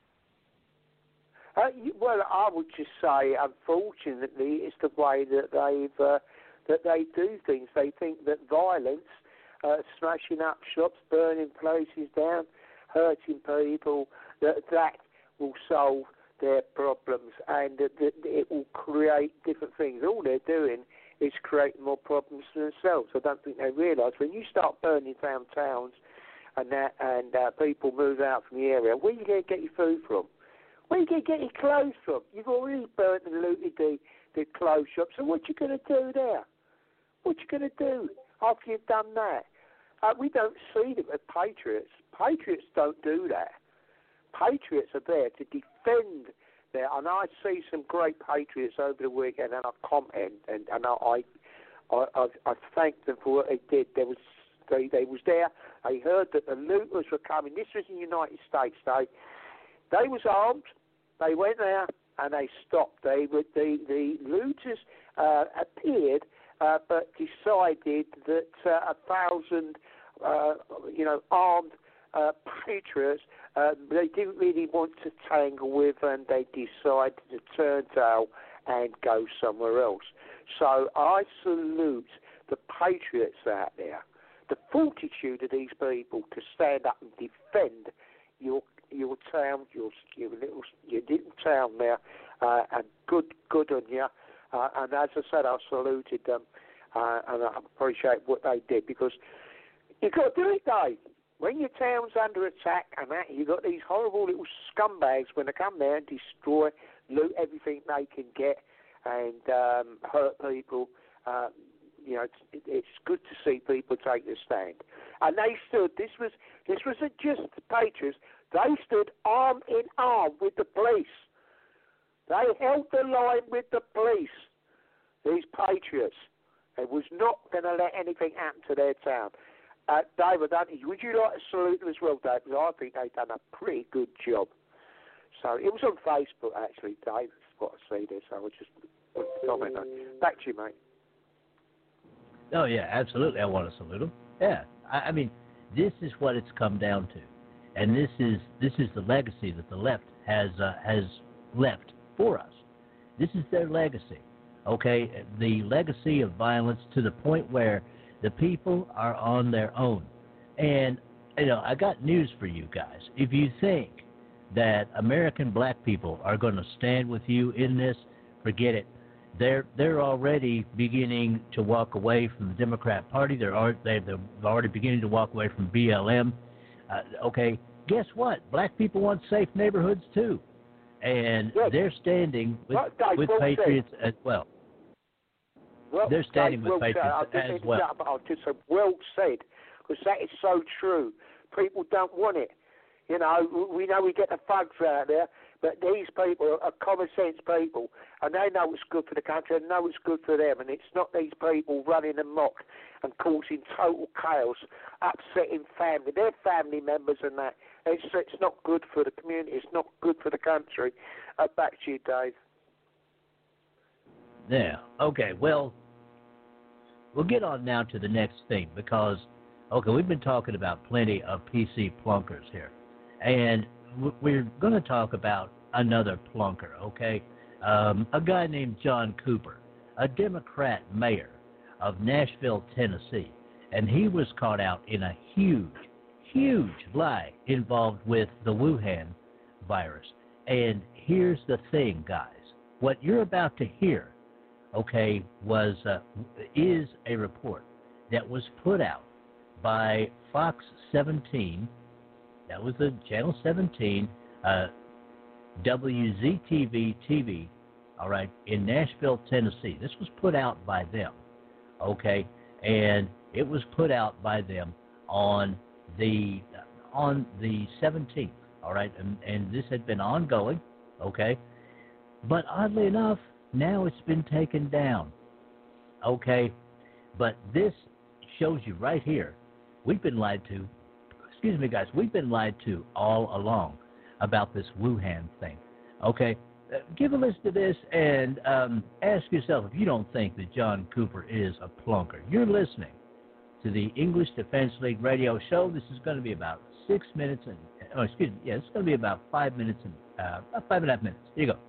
Well, I would just say, unfortunately, it's the way that they do things. They think that violence, smashing up shops, burning places down, hurting people, that will solve their problems, and that it will create different things. All they're doing is creating more problems for themselves. I don't think they realise when you start burning down towns and people move out from the area, where are you going to get your food from? Where are you going to get your clothes from? You've already burnt and looted the clothes shop, so what you going to do there? What you going to do after you've done that? We don't see them as patriots. Patriots don't do that. Patriots are there to defend their, and I see some great patriots over the weekend, and I comment, and I thank them for what they did. They was there. They heard that the looters were coming. This was in the United States. They was armed. They went there and they stopped. The looters appeared, but decided that 1,000 armed patriots they didn't really want to tangle with, and they decided to turn tail and go somewhere else. So I salute the patriots out there, the fortitude of these people to stand up and defend your town, your little town there, and good on you. And as I said, I saluted them, and I appreciate what they did, because you got to do it, Dave. when your town's under attack and that, you've got these horrible little scumbags when they come there and destroy, loot everything they can get and hurt people. It's good to see people take a stand. And they stood, this wasn't just the Patriots, they stood arm in arm with the police. They held the line with the police, these Patriots. They was not going to let anything happen to their town. David, would you like to salute them as well, Dave? Because I think they've done a pretty good job. So it was on Facebook, actually, Dave. That's what I see there, so I just put a comment on. Back to you, mate. Oh, yeah, absolutely. I want to salute them. Yeah. I mean, this is what it's come down to. And this is the legacy that the left has left for us. This is their legacy. Okay, the legacy of violence to the point where the people are on their own. And, I got news for you guys. If you think that American black people are going to stand with you in this, forget it. They're already beginning to walk away from the Democrat Party. They're already beginning to walk away from BLM. Okay, guess what? Black people want safe neighborhoods too. And they're standing with Patriots as well. They're standing with Patriots as well. I'll just say, well said, because that is so true. People don't want it. We know we get the thugs out there, but these people are common sense people, and they know what's good for the country and know what's good for them, and it's not these people running amok and causing total chaos, upsetting family. They're family members and that. It's not good for the community. It's not good for the country. Back to you, Dave. Yeah. Okay. Well, we'll get on now to the next thing because, we've been talking about plenty of PC plunkers here. And we're going to talk about another plunker, okay? A guy named John Cooper, a Democrat mayor of Nashville, Tennessee. And he was caught out in a huge lie involved with the Wuhan virus. And here's the thing, guys. What you're about to hear, is a report that was put out by Fox 17. That was the Channel 17, WZTV TV, all right, in Nashville, Tennessee. This was put out by them, and it was put out by them on the 17th, all right, and this had been ongoing, but oddly enough, now it's been taken down, but this shows you right here, we've been lied to. Excuse me, guys, we've been lied to all along about this Wuhan thing. Give a listen to this and ask yourself if you don't think that John Cooper is a plunker. You're listening to the English Defense League radio show. This is going to be about 6 minutes and, it's going to be about 5 minutes and, about 5.5 minutes. Here you go.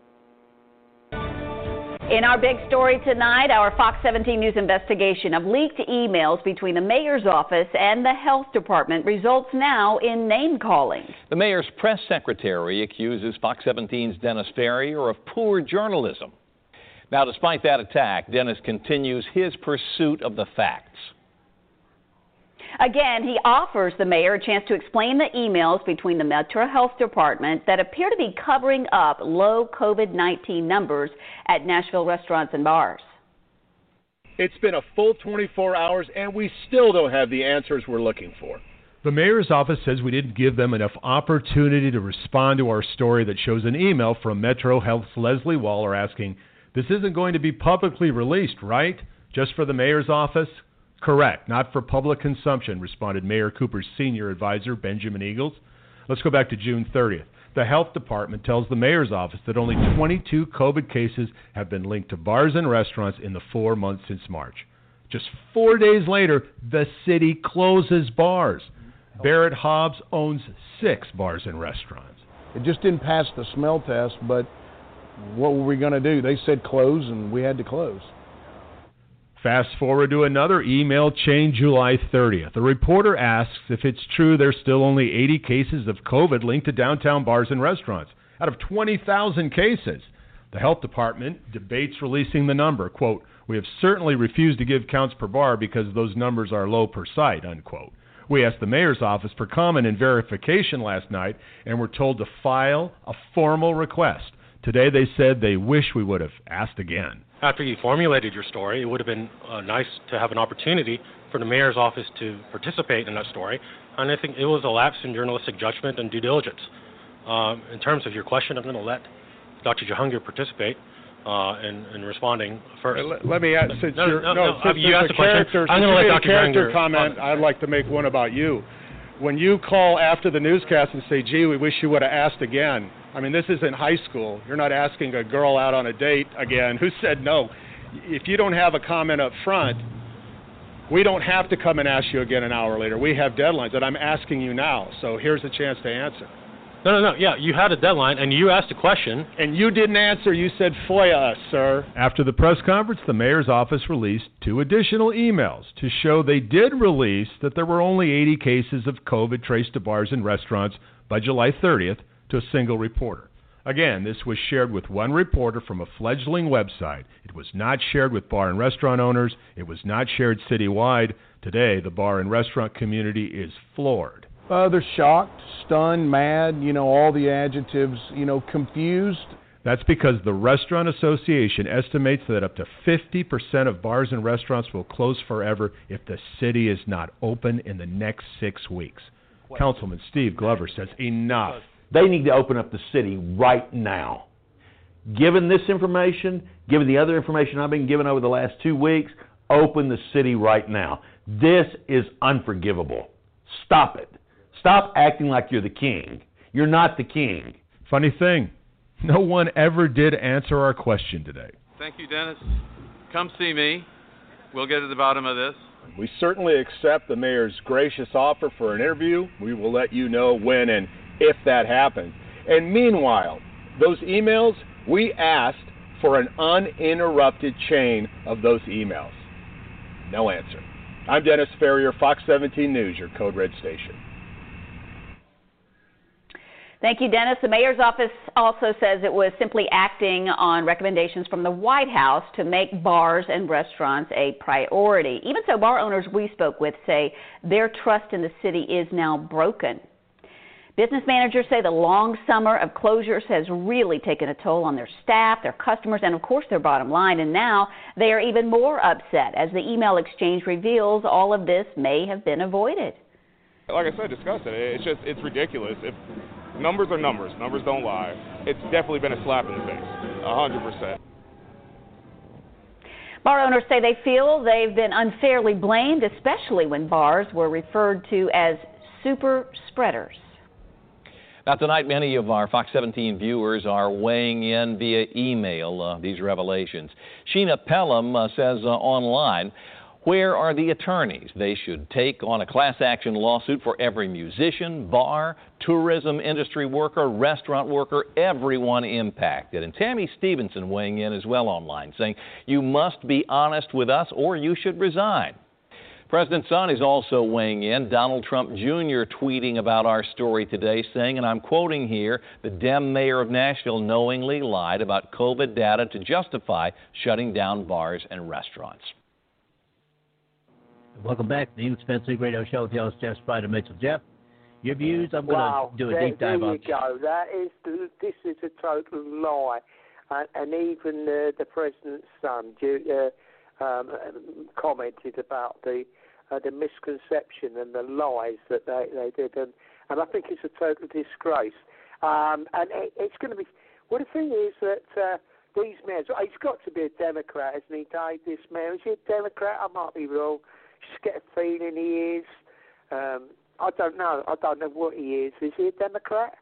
In our big story tonight, our Fox 17 News investigation of leaked emails between the mayor's office and the health department results now in name-calling. The mayor's press secretary accuses Fox 17's Dennis Ferrier of poor journalism. Now, despite that attack, Dennis continues his pursuit of the facts. Again, he offers the mayor a chance to explain the emails between the Metro Health Department that appear to be covering up low COVID-19 numbers at Nashville restaurants and bars. It's been a full 24 hours, and we still don't have the answers we're looking for. The mayor's office says we didn't give them enough opportunity to respond to our story that shows an email from Metro Health's Leslie Waller asking, "This isn't going to be publicly released, right? Just for the mayor's office?" "Correct, not for public consumption," responded Mayor Cooper's senior advisor, Benjamin Eagles. Let's go back to June 30th. The health department tells the mayor's office that only 22 COVID cases have been linked to bars and restaurants in the 4 months since March. Just 4 days later, the city closes bars. Barrett Hobbs owns 6 bars and restaurants. It just didn't pass the smell test, but what were we going to do? They said close, and we had to close. Fast forward to another email chain July 30th. A reporter asks if it's true there's still only 80 cases of COVID linked to downtown bars and restaurants out of 20,000 cases. The health department debates releasing the number. Quote, "We have certainly refused to give counts per bar because those numbers are low per site," unquote. We asked the mayor's office for comment and verification last night and were told to file a formal request. Today they said they wish we would have asked again. After you formulated your story, it would have been nice to have an opportunity for the mayor's office to participate in that story, and I think it was a lapse in journalistic judgment and due diligence. In terms of your question, I'm going to let Dr. Jahangir participate in responding first. Let me add, since you asked the question, I'm going to let Dr. character Jahangir comment. I'd like to make one about you. When you call after the newscast and say, gee, we wish you would have asked again, I mean, this isn't high school. You're not asking a girl out on a date again who said no. If you don't have a comment up front, we don't have to come and ask you again an hour later. We have deadlines, and I'm asking you now, so here's a chance to answer. No. Yeah, you had a deadline, and you asked a question. And you didn't answer. You said FOIA us, sir. After the press conference, the mayor's office released 2 additional emails to show they did release that there were only 80 cases of COVID traced to bars and restaurants by July 30th to a single reporter. Again, this was shared with one reporter from a fledgling website. It was not shared with bar and restaurant owners. It was not shared citywide. Today, the bar and restaurant community is floored. They're shocked, stunned, mad, all the adjectives, confused. That's because the Restaurant Association estimates that up to 50% of bars and restaurants will close forever if the city is not open in the next 6 weeks. Councilman Steve Glover says enough. They need to open up the city right now. Given this information, given the other information I've been given over the last 2 weeks, open the city right now. This is unforgivable. Stop it. Stop acting like you're the king. You're not the king. Funny thing, no one ever did answer our question today. Thank you, Dennis. Come see me. We'll get to the bottom of this. We certainly accept the mayor's gracious offer for an interview. We will let you know when and if that happens. And meanwhile, those emails, we asked for an uninterrupted chain of those emails. No answer. I'm Dennis Ferrier, Fox 17 News, your Code Red station. Thank you, Dennis. The mayor's office also says it was simply acting on recommendations from the White House to make bars and restaurants a priority. Even so, bar owners we spoke with say their trust in the city is now broken. Business managers say the long summer of closures has really taken a toll on their staff, their customers, and of course their bottom line. And now they are even more upset as the email exchange reveals all of this may have been avoided. Like I said, discuss it. It's ridiculous. If numbers are numbers. Numbers don't lie. It's definitely been a slap in the face, 100%. Bar owners say they feel they've been unfairly blamed, especially when bars were referred to as super spreaders. Now, tonight, many of our Fox 17 viewers are weighing in via email these revelations. Sheena Pelham says online, where are the attorneys? They should take on a class action lawsuit for every musician, bar, tourism industry worker, restaurant worker, everyone impacted. And Tammy Stevenson weighing in as well online, saying, you must be honest with us or you should resign. President's son is also weighing in. Donald Trump Jr. tweeting about our story today, saying, and I'm quoting here, the Dem mayor of Nashville knowingly lied about COVID data to justify shutting down bars and restaurants. Welcome back to the Independent League Radio Show with your host, Jeff Spider Mitchell. Jeff, your views? I'm going to do a deep dive on. There you go. This is a total lie. And even the president's son commented about the misconception and the lies that they did. And I think it's a total disgrace. And it's going to be... Well, the thing is that these mayors... He's got to be a Democrat, isn't he, Dave, this mayor? Is he a Democrat? I might be wrong. Just get a feeling he is. I don't know. I don't know what he is. Is he a Democrat?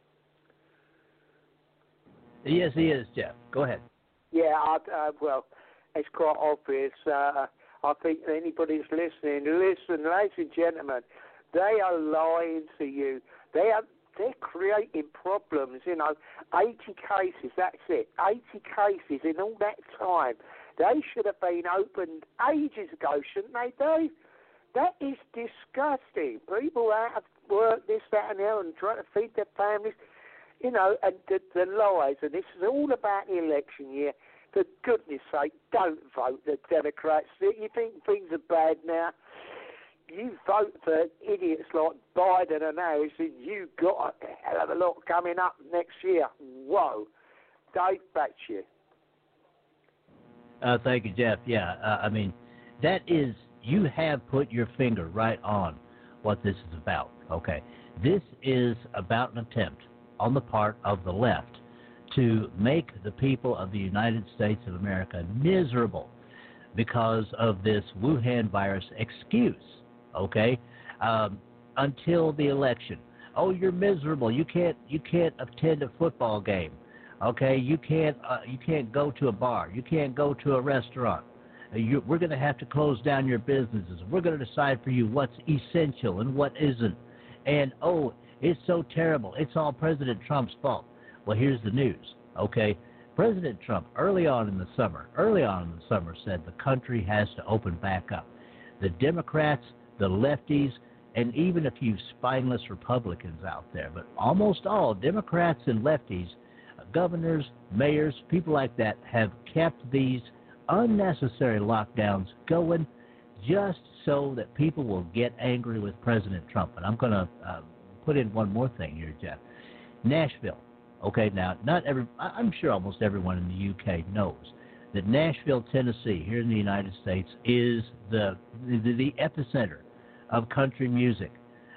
Yes, he is, Jeff. Go ahead. Yeah, well, it's quite obvious. I think anybody's listening, listen, ladies and gentlemen, they are lying to you. They're creating problems, 80 cases, that's it. 80 cases in all that time. They should have been opened ages ago, shouldn't they, Dave? That is disgusting. People out of work, this, that, and the other, and trying to feed their families, and the lies. And this is all about the election year. For goodness sake, don't vote the Democrats. You think things are bad now? you vote for idiots like Biden and Harris, and you've got a hell of a lot coming up next year. Whoa. Dave, back to you. Thank you, Jeff. Yeah, I mean, that is, you have put your finger right on what this is about, okay? This is about an attempt on the part of the left to make the people of the United States of America miserable because of this Wuhan virus excuse, okay? Until the election. Oh, you're miserable. You can't attend a football game. Okay, you can't go to a bar. You can't go to a restaurant. We're going to have to close down your businesses. We're going to decide for you what's essential and what isn't. And, oh, it's so terrible. It's all President Trump's fault. Well, here's the news, okay? President Trump, early on in the summer, said the country has to open back up. The Democrats, the lefties, and even a few spineless Republicans out there, but almost all Democrats and lefties, governors, mayors, people like that, have kept these unnecessary lockdowns going just so that people will get angry with President Trump. And I'm going to put in one more thing here, Jeff. Nashville. Okay, now, I'm sure almost everyone in the UK knows that Nashville, Tennessee, here in the United States, is the epicenter of country music,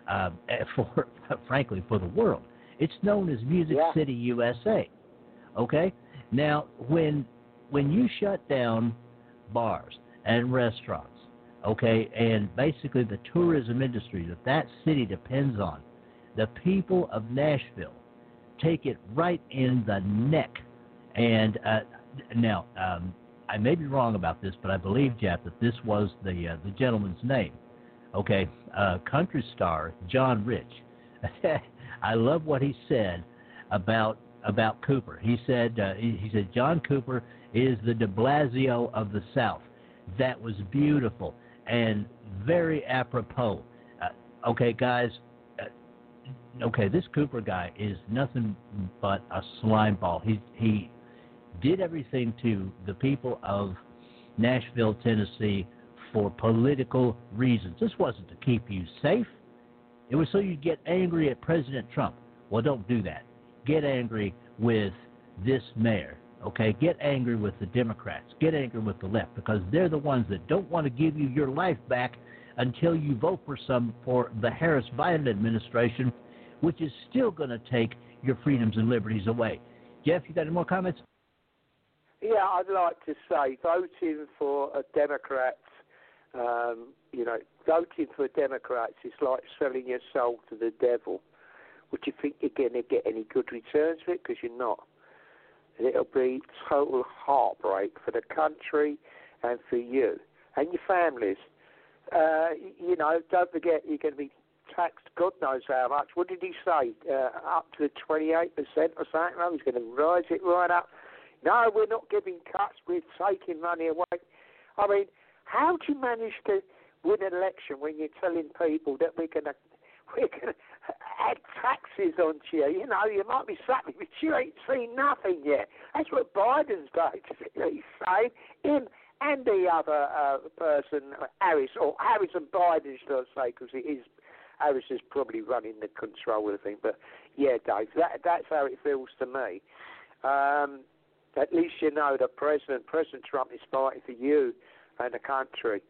frankly, for the world. It's known as Music City, USA. Okay? Now, when you shut down bars and restaurants, okay, and basically the tourism industry that city depends on, the people of Nashville take it right in the neck. And now, I may be wrong about this, but I believe, Jeff, that this was the gentleman's name. Okay, country star John Rich. I love what he said about Cooper. He said John Cooper is the de Blasio of the South. That was beautiful and very apropos. Okay, guys. Okay, this Cooper guy is nothing but a slime ball. He did everything to the people of Nashville, Tennessee, for political reasons. This wasn't to keep you safe. It was so you'd get angry at President Trump. Well, don't do that. Get angry with this mayor, okay? Get angry with the Democrats. Get angry with the left, because they're the ones that don't want to give you your life back until you vote for the Harris-Biden administration, which is still going to take your freedoms and liberties away. Jeff, you got any more comments? Yeah, I'd like to say voting for a Democrat, voting for Democrats is like selling your soul to the devil. Would you think you're going to get any good returns for it? Because you're not. And it'll be total heartbreak for the country and for you and your families. Don't forget you're going to be taxed God knows how much. What did he say? Up to 28% or something? No, he's going to rise it right up. No, we're not giving cuts. We're taking money away. I mean, how do you manage to win an election when you're telling people that we're going to add taxes onto you? You know, you might be slapping, but you ain't seen nothing yet. That's what Biden's basically saying. Him and the other person, Harris and Biden, should I say, because Harris is probably running the control of the thing. But yeah, Dave, that's how it feels to me. At least you know that President Trump is fighting for you and the country.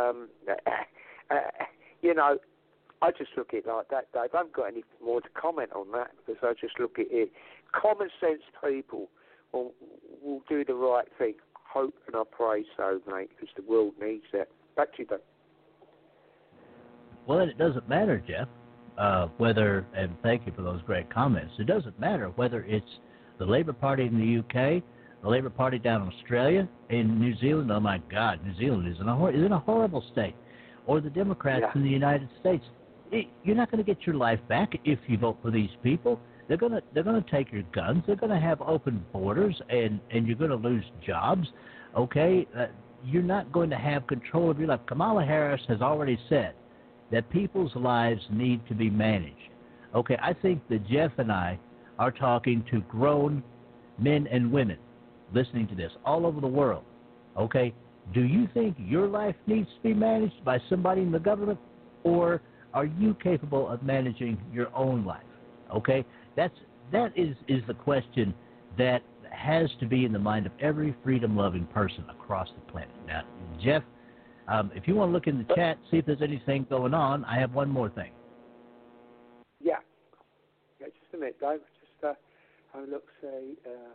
I just look at it like that, Dave. I haven't got any more to comment on that, because I just look at it. Common sense people will do the right thing. Hope and I pray so, mate, because the world needs that. Back to you, Dave. Well, it doesn't matter, Jeff, whether, and thank you for those great comments, it doesn't matter whether it's the Labour Party in the UK, the Labour Party down in Australia, in New Zealand. Oh, my God, New Zealand is in a horrible state. Or the Democrats in the United States. You're not going to get your life back if you vote for these people. They're going to take your guns. They're going to have open borders, and you're going to lose jobs. Okay, you're not going to have control of your life. Kamala Harris has already said that people's lives need to be managed. Okay, I think that Jeff and I are talking to grown men and women listening to this all over the world. Okay, do you think your life needs to be managed by somebody in the government? or are you capable of managing your own life? Okay, that is the question that has to be in the mind of every freedom-loving person across the planet. Now, Jeff, if you want to look in the chat, see if there's anything going on. I have one more thing. Yeah, just a minute, Dave. Just have a look. Say,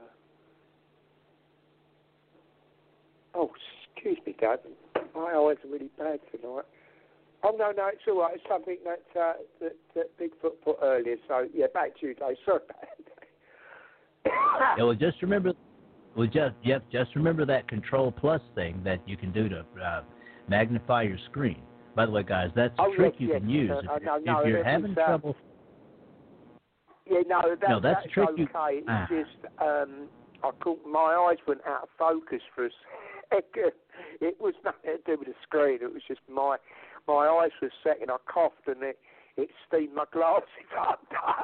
oh, excuse me, Dave. My eyes are really bad tonight. Oh no, it's all right. It's something that Bigfoot put earlier. So yeah, back to you, Dave. Sorry about that. Yeah, well, just remember, just remember that Control Plus thing that you can do to magnify your screen. By the way, guys, that's a trick you can use if you're having trouble. Yeah, that's a trick. Okay. It's just I caught my eyes went out of focus for a second. It was nothing to do with the screen. It was just my eyes for a second. I coughed and it steamed my glasses up.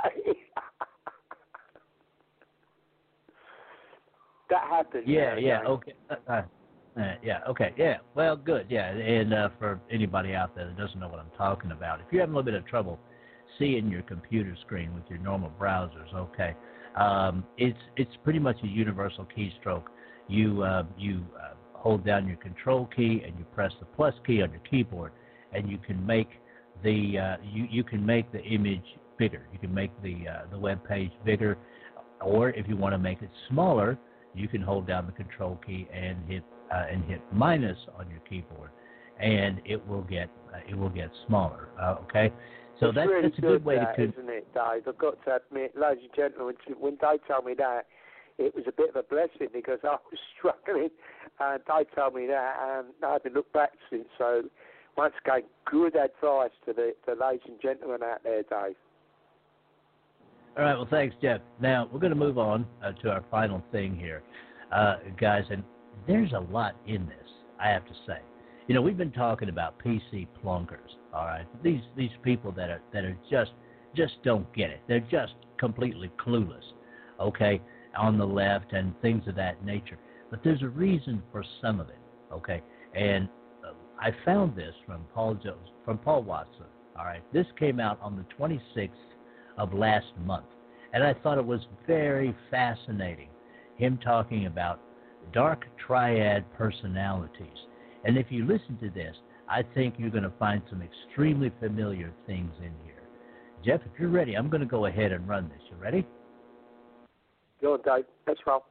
That happened. Yeah. Okay. Okay. Yeah. Well, good. Yeah. And for anybody out there that doesn't know what I'm talking about, if you're having a little bit of trouble seeing your computer screen with your normal browsers, okay, it's pretty much a universal keystroke. You hold down your Control key and you press the plus key on your keyboard, and you can make the you can make the image bigger. You can make the web page bigger, or if you want to make it smaller, you can hold down the Control key and hit minus on your keyboard, and it will get smaller. Okay, so it's that's a good way to. Isn't it, Dave? I've got to admit, ladies and gentlemen, when Dave told me that, it was a bit of a blessing because I was struggling, and Dave told me that, and I haven't looked back since. So, once again, good advice to the ladies and gentlemen out there, Dave. All right, well, thanks, Jeff. Now, we're going to move on to our final thing here, guys, and there's a lot in this, I have to say. You know, we've been talking about PC plunkers, all right? These people that are just don't get it. They're just completely clueless, okay, on the left and things of that nature. But there's a reason for some of it, okay? And I found this from Paul Watson, all right? This came out on the 26th of last month, and I thought it was very fascinating, him talking about dark triad personalities. And if you listen to this, I think you're going to find some extremely familiar things in here. Jeff, if you're ready, I'm going to go ahead and run this. You ready? Go on, Dave. Let's roll.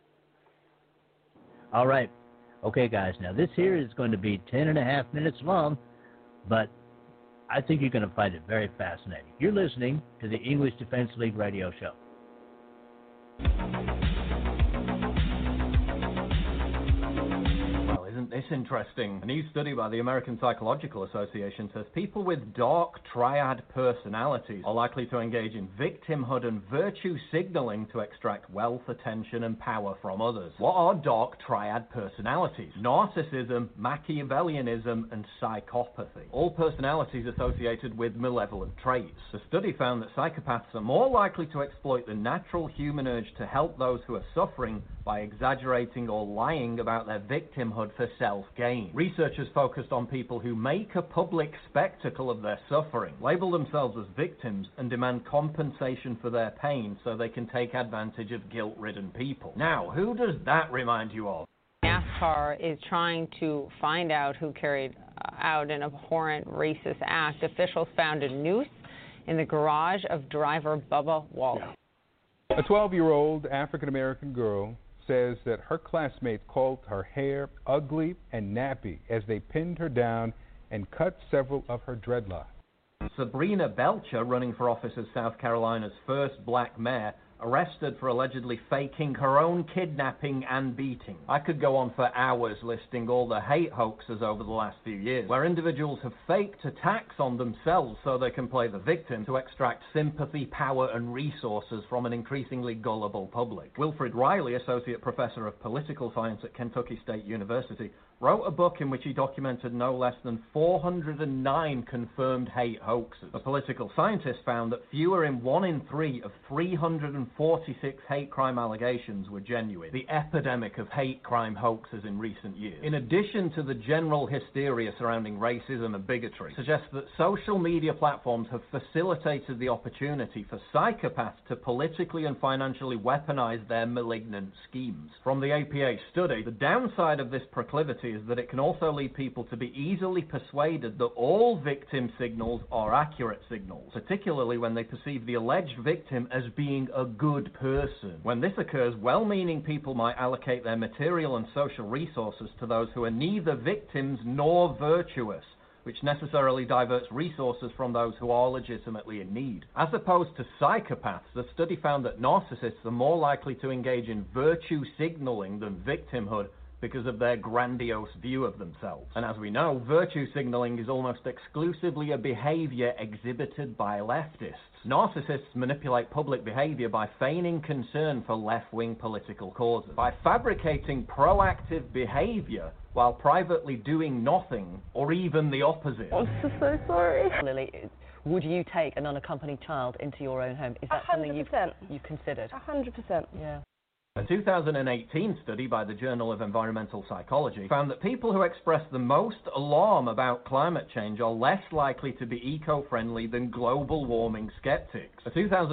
All right. Okay, guys. Now, this here is going to be 10.5 minutes long, but I think you're going to find it very fascinating. You're listening to the English Defense League radio show. Well, isn't this interesting? A new study by the American Psychological Association says people with dark triad personalities are likely to engage in victimhood and virtue signaling to extract wealth, attention, and power from others. What are dark triad personalities? Narcissism, Machiavellianism, and psychopathy. All personalities associated with malevolent traits. The study found that psychopaths are more likely to exploit the natural human urge to help those who are suffering by exaggerating or lying about their victimhood for self-gain. Researchers focused on people who make a public spectacle of their suffering, label themselves as victims, and demand compensation for their pain so they can take advantage of guilt-ridden people. Now, who does that remind you of? NASCAR is trying to find out who carried out an abhorrent racist act. Officials found a noose in the garage of driver Bubba Wallace. A 12-year-old African-American girl says that her classmates called her hair ugly and nappy as they pinned her down and cut several of her dreadlocks. Sabrina Belcher, running for office as South Carolina's first black mayor, arrested for allegedly faking her own kidnapping and beating. I could go on for hours listing all the hate hoaxes over the last few years, where individuals have faked attacks on themselves so they can play the victim to extract sympathy, power, and resources from an increasingly gullible public. Wilfred Riley, Associate Professor of Political Science at Kentucky State University, wrote a book in which he documented no less than 409 confirmed hate hoaxes. A political scientist found that fewer in 1 in 3 of 346 hate crime allegations were genuine. The epidemic of hate crime hoaxes in recent years, in addition to the general hysteria surrounding racism and bigotry, suggests that social media platforms have facilitated the opportunity for psychopaths to politically and financially weaponize their malignant schemes. From the APA study, the downside of this proclivity is that it can also lead people to be easily persuaded that all victim signals are accurate signals, particularly when they perceive the alleged victim as being a good person. When this occurs, well-meaning people might allocate their material and social resources to those who are neither victims nor virtuous, which necessarily diverts resources from those who are legitimately in need. As opposed to psychopaths, the study found that narcissists are more likely to engage in virtue signaling than victimhood because of their grandiose view of themselves. And as we know, virtue signaling is almost exclusively a behavior exhibited by leftists. Narcissists manipulate public behavior by feigning concern for left-wing political causes. By fabricating proactive behavior while privately doing nothing, or even the opposite. I'm so sorry. Lily, would you take an unaccompanied child into your own home? Is that 100%. Something you've considered? 100%. Yeah. A 2018 study by the Journal of Environmental Psychology found that people who express the most alarm about climate change are less likely to be eco-friendly than global warming skeptics. A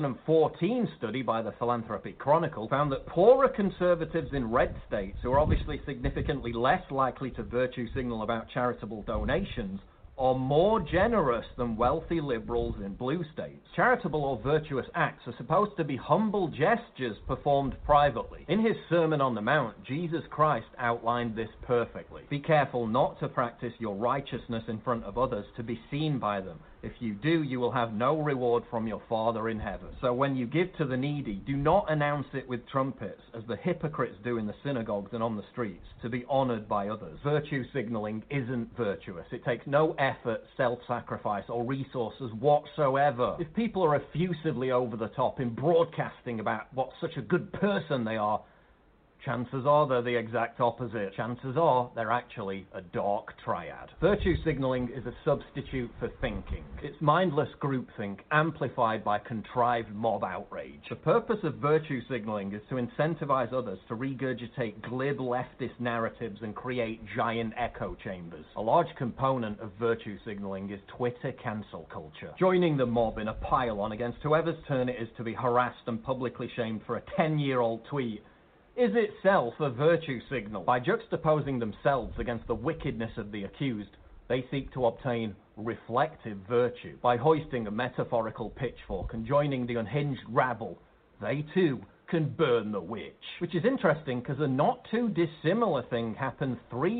2014 study by the Philanthropic Chronicle found that poorer conservatives in red states, who are obviously significantly less likely to virtue signal about charitable donations, are more generous than wealthy liberals in blue states. Charitable or virtuous acts are supposed to be humble gestures performed privately. In his Sermon on the Mount, Jesus Christ outlined this perfectly. Be careful not to practice your righteousness in front of others to be seen by them. If you do, you will have no reward from your Father in heaven. So when you give to the needy, do not announce it with trumpets, as the hypocrites do in the synagogues and on the streets, to be honored by others. Virtue signaling isn't virtuous. It takes no effort, self-sacrifice, or resources whatsoever. If people are effusively over the top in broadcasting about what such a good person they are, chances are they're the exact opposite. Chances are they're actually a dark triad. Virtue signaling is a substitute for thinking. It's mindless groupthink amplified by contrived mob outrage. The purpose of virtue signaling is to incentivize others to regurgitate glib leftist narratives and create giant echo chambers. A large component of virtue signaling is Twitter cancel culture. Joining the mob in a pile-on against whoever's turn it is to be harassed and publicly shamed for a 10-year-old tweet is itself a virtue signal. By juxtaposing themselves against the wickedness of the accused, they seek to obtain reflective virtue. By hoisting a metaphorical pitchfork and joining the unhinged rabble, they too can burn the witch. Which is interesting because a not too dissimilar thing happened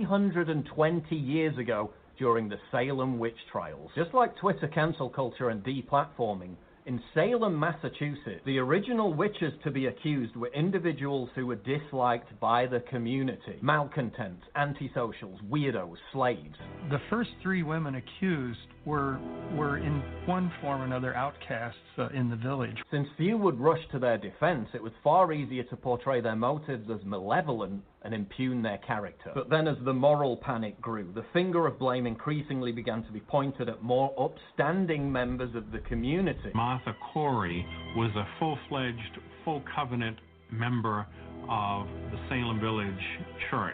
320 years ago during the Salem witch trials. Just like Twitter cancel culture and deplatforming, in Salem, Massachusetts, the original witches to be accused were individuals who were disliked by the community. Malcontents, antisocials, weirdos, slaves. The first 3 women accused were in one form or another outcasts in the village. Since few would rush to their defense, it was far easier to portray their motives as malevolent and impugn their character. But then as the moral panic grew, the finger of blame increasingly began to be pointed at more upstanding members of the community. Martha Corey was a full-fledged, full-covenant member of the Salem Village Church.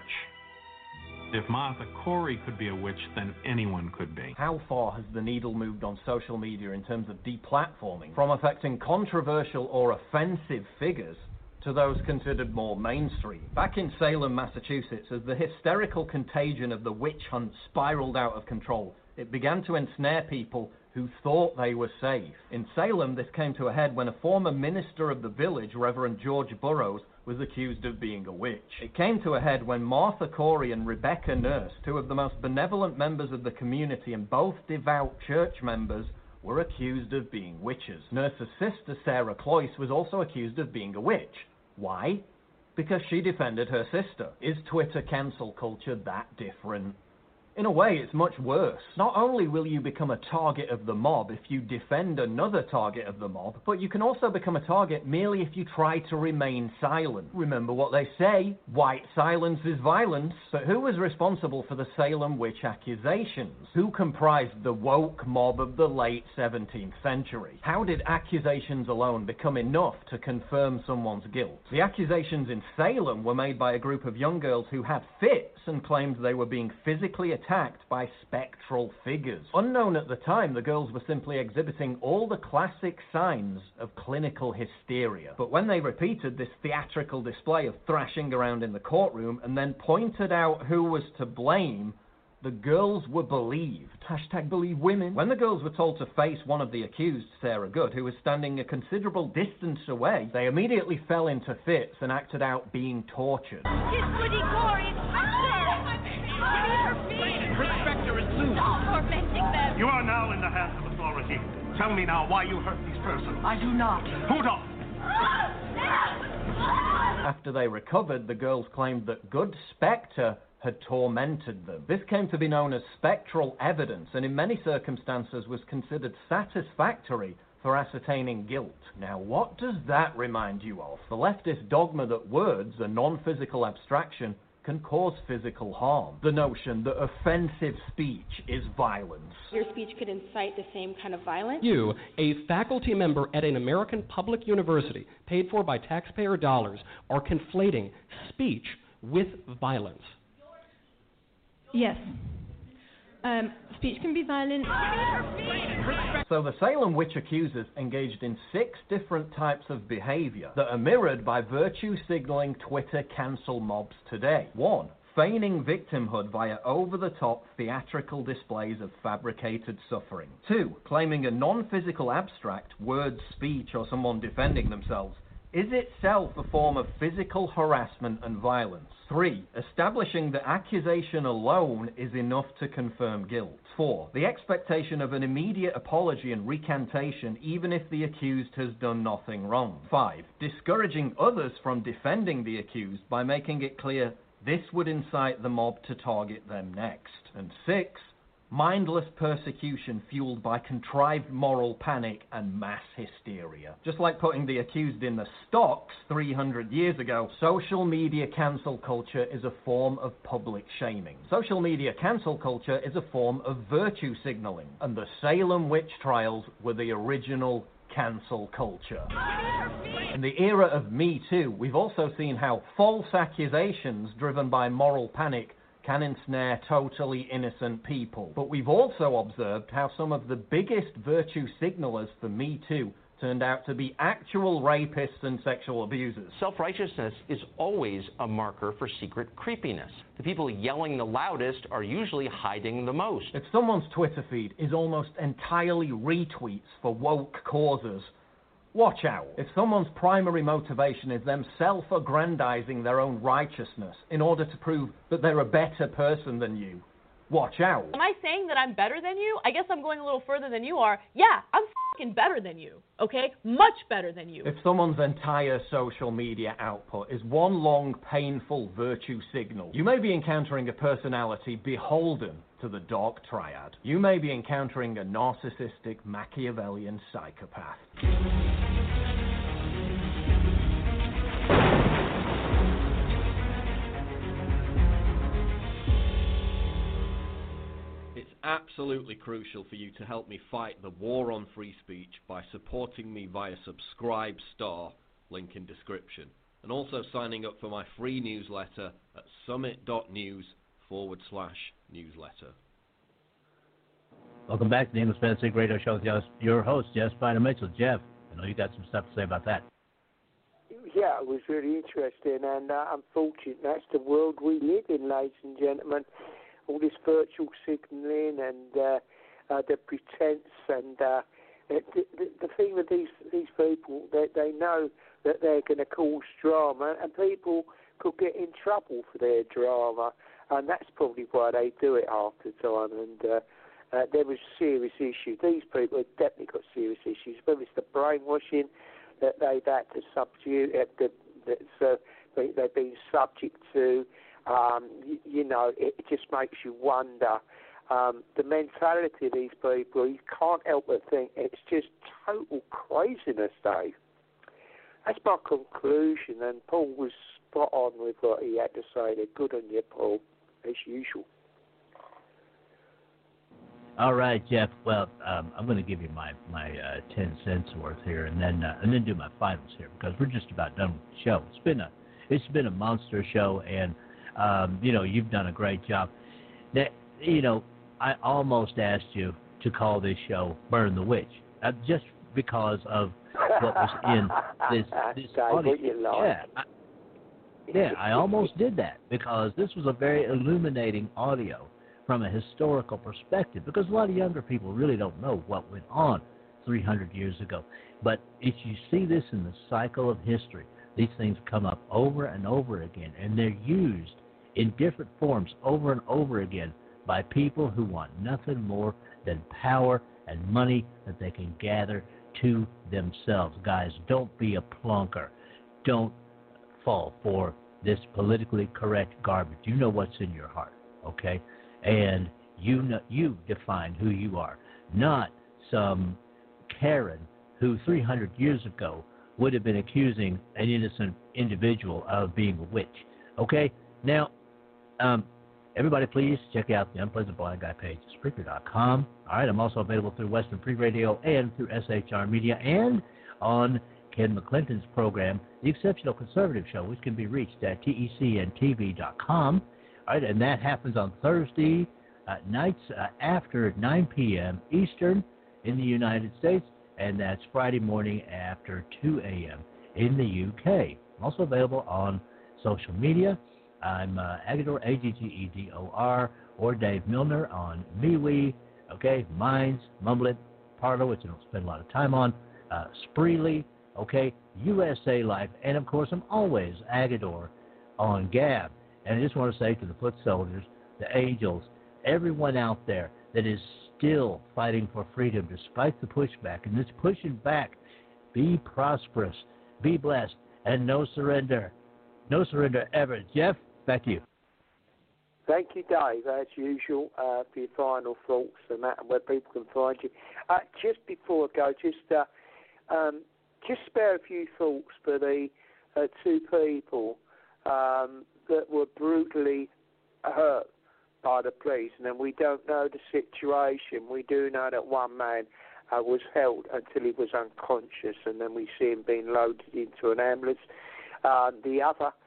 If Martha Corey could be a witch, then anyone could be. How far has the needle moved on social media in terms of deplatforming, from affecting controversial or offensive figures to those considered more mainstream? Back in Salem, Massachusetts, as the hysterical contagion of the witch hunt spiraled out of control, it began to ensnare people who thought they were safe. In Salem, this came to a head when a former minister of the village, Reverend George Burroughs, was accused of being a witch. It came to a head when Martha Corey and Rebecca Nurse, 2 of the most benevolent members of the community and both devout church members, were accused of being witches. Nurse's sister, Sarah Cloyce, was also accused of being a witch. Why? Because she defended her sister. Is Twitter cancel culture that different? In a way, it's much worse. Not only will you become a target of the mob if you defend another target of the mob, but you can also become a target merely if you try to remain silent. Remember what they say, white silence is violence. But who was responsible for the Salem witch accusations? Who comprised the woke mob of the late 17th century? How did accusations alone become enough to confirm someone's guilt? The accusations in Salem were made by a group of young girls who had fits and claimed they were being physically attacked by spectral figures. Unknown at the time, the girls were simply exhibiting all the classic signs of clinical hysteria. But when they repeated this theatrical display of thrashing around in the courtroom and then pointed out who was to blame, the girls were believed. #BelieveWomen. When the girls were told to face one of the accused, Sarah Good, who was standing a considerable distance away, they immediately fell into fits and acted out being tortured. Respecter is loose. Stop tormenting them. You are now in the hands of authority. Tell me now why you hurt these persons. I do not. Hold on. After they recovered, the girls claimed that Good Spectre had tormented them. This came to be known as spectral evidence, and in many circumstances was considered satisfactory for ascertaining guilt. Now, what does that remind you of? The leftist dogma that words, a non-physical abstraction, can cause physical harm. The notion that offensive speech is violence. Your speech could incite the same kind of violence. You, a faculty member at an American public university, paid for by taxpayer dollars, are conflating speech with violence. Yes. Speech can be violent. So the Salem witch accusers engaged in 6 different types of behavior that are mirrored by virtue signaling Twitter cancel mobs today. 1. Feigning victimhood via over-the-top theatrical displays of fabricated suffering. 2. Claiming a non-physical abstract, word, speech, or someone defending themselves is itself a form of physical harassment and violence. 3. Establishing that accusation alone is enough to confirm guilt. 4. The expectation of an immediate apology and recantation even if the accused has done nothing wrong. 5. Discouraging others from defending the accused by making it clear this would incite the mob to target them next. And 6. Mindless persecution fueled by contrived moral panic and mass hysteria. Just like putting the accused in the stocks 300 years ago, social media cancel culture is a form of public shaming. Social media cancel culture is a form of virtue signaling, and the Salem witch trials were the original cancel culture. In the era of Me Too, we've also seen how false accusations driven by moral panic can ensnare totally innocent people. But we've also observed how some of the biggest virtue signalers for Me Too turned out to be actual rapists and sexual abusers. Self-righteousness is always a marker for secret creepiness. The people yelling the loudest are usually hiding the most. If someone's Twitter feed is almost entirely retweets for woke causes, watch out. If someone's primary motivation is them self-aggrandizing their own righteousness in order to prove that they're a better person than you, watch out. Am I saying that I'm better than you? I guess I'm going a little further than you are. Yeah, I'm fucking better than you, okay? Much better than you. If someone's entire social media output is one long, painful virtue signal, you may be encountering a personality beholden to the dark triad. You may be encountering a narcissistic, Machiavellian psychopath. It's absolutely crucial for you to help me fight the war on free speech by supporting me via Subscribe Star, link in description, and also signing up for my free newsletter at summit.news/newsletter. Welcome back to the English Fantasy Radio Show with your host, Jeff Spider-Mitchell. Jeff, I know you got some stuff to say about that. Yeah, it was really interesting, and unfortunately, that's the world we live in, ladies and gentlemen. All this virtual signalling and the pretense, and the thing with these people, they know that they're going to cause drama, and people could get in trouble for their drama, and that's probably why they do it half the time. And there was serious issues. These people have definitely got serious issues, whether it's the brainwashing that they've had to subdue, they've been subject to, It just makes you wonder. The mentality of these people, you can't help but think it's just total craziness, Dave. That's my conclusion, and Paul was spot on with what he had to say. They're good on you, Paul, as usual. All right, Jeff. Well, I'm going to give you my 10 cents worth here, and then do my finals here, because we're just about done with the show. It's been a monster show, and you've done a great job. I almost asked you to call this show "Burn the Witch," just because of what was in this audio. I almost did that, because this was a very illuminating audio from a historical perspective, because a lot of younger people really don't know what went on 300 years ago. But if you see this in the cycle of history, these things come up over and over again, and they're used in different forms over and over again by people who want nothing more than power and money that they can gather to themselves. Guys, don't be a plonker. Don't fall for this politically correct garbage. You know what's in your heart, okay? And you define who you are, not some Karen who 300 years ago would have been accusing an innocent individual of being a witch. Okay? Now, everybody please check out the Unpleasant Blind Guy page at Spreaker.com. All right, I'm also available through Western Free Radio and through SHR Media and on Ken McClinton's program, The Exceptional Conservative Show, which can be reached at TECNTV.com. All right, and that happens on Thursday nights after 9 p.m. Eastern in the United States, and that's Friday morning after 2 a.m. in the UK. I'm also available on social media. I'm Aggedor, Aggedor, or Dave Milner on MeWe, okay, Minds, Mumblet, Parler, which I don't spend a lot of time on, Spreely, okay, USA Life, and of course I'm always Aggedor on Gab. And I just want to say to the foot soldiers, the angels, everyone out there that is still fighting for freedom despite the pushback, and this pushing back, be prosperous, be blessed, and no surrender. No surrender ever. Jeff, back to you. Thank you, Dave, as usual, for your final thoughts and that, and where people can find you. Just before I go, just spare a few thoughts for the two people that were brutally hurt by the police, and then we don't know the situation. We do know that one man was held until he was unconscious, and then we see him being loaded into an ambulance. The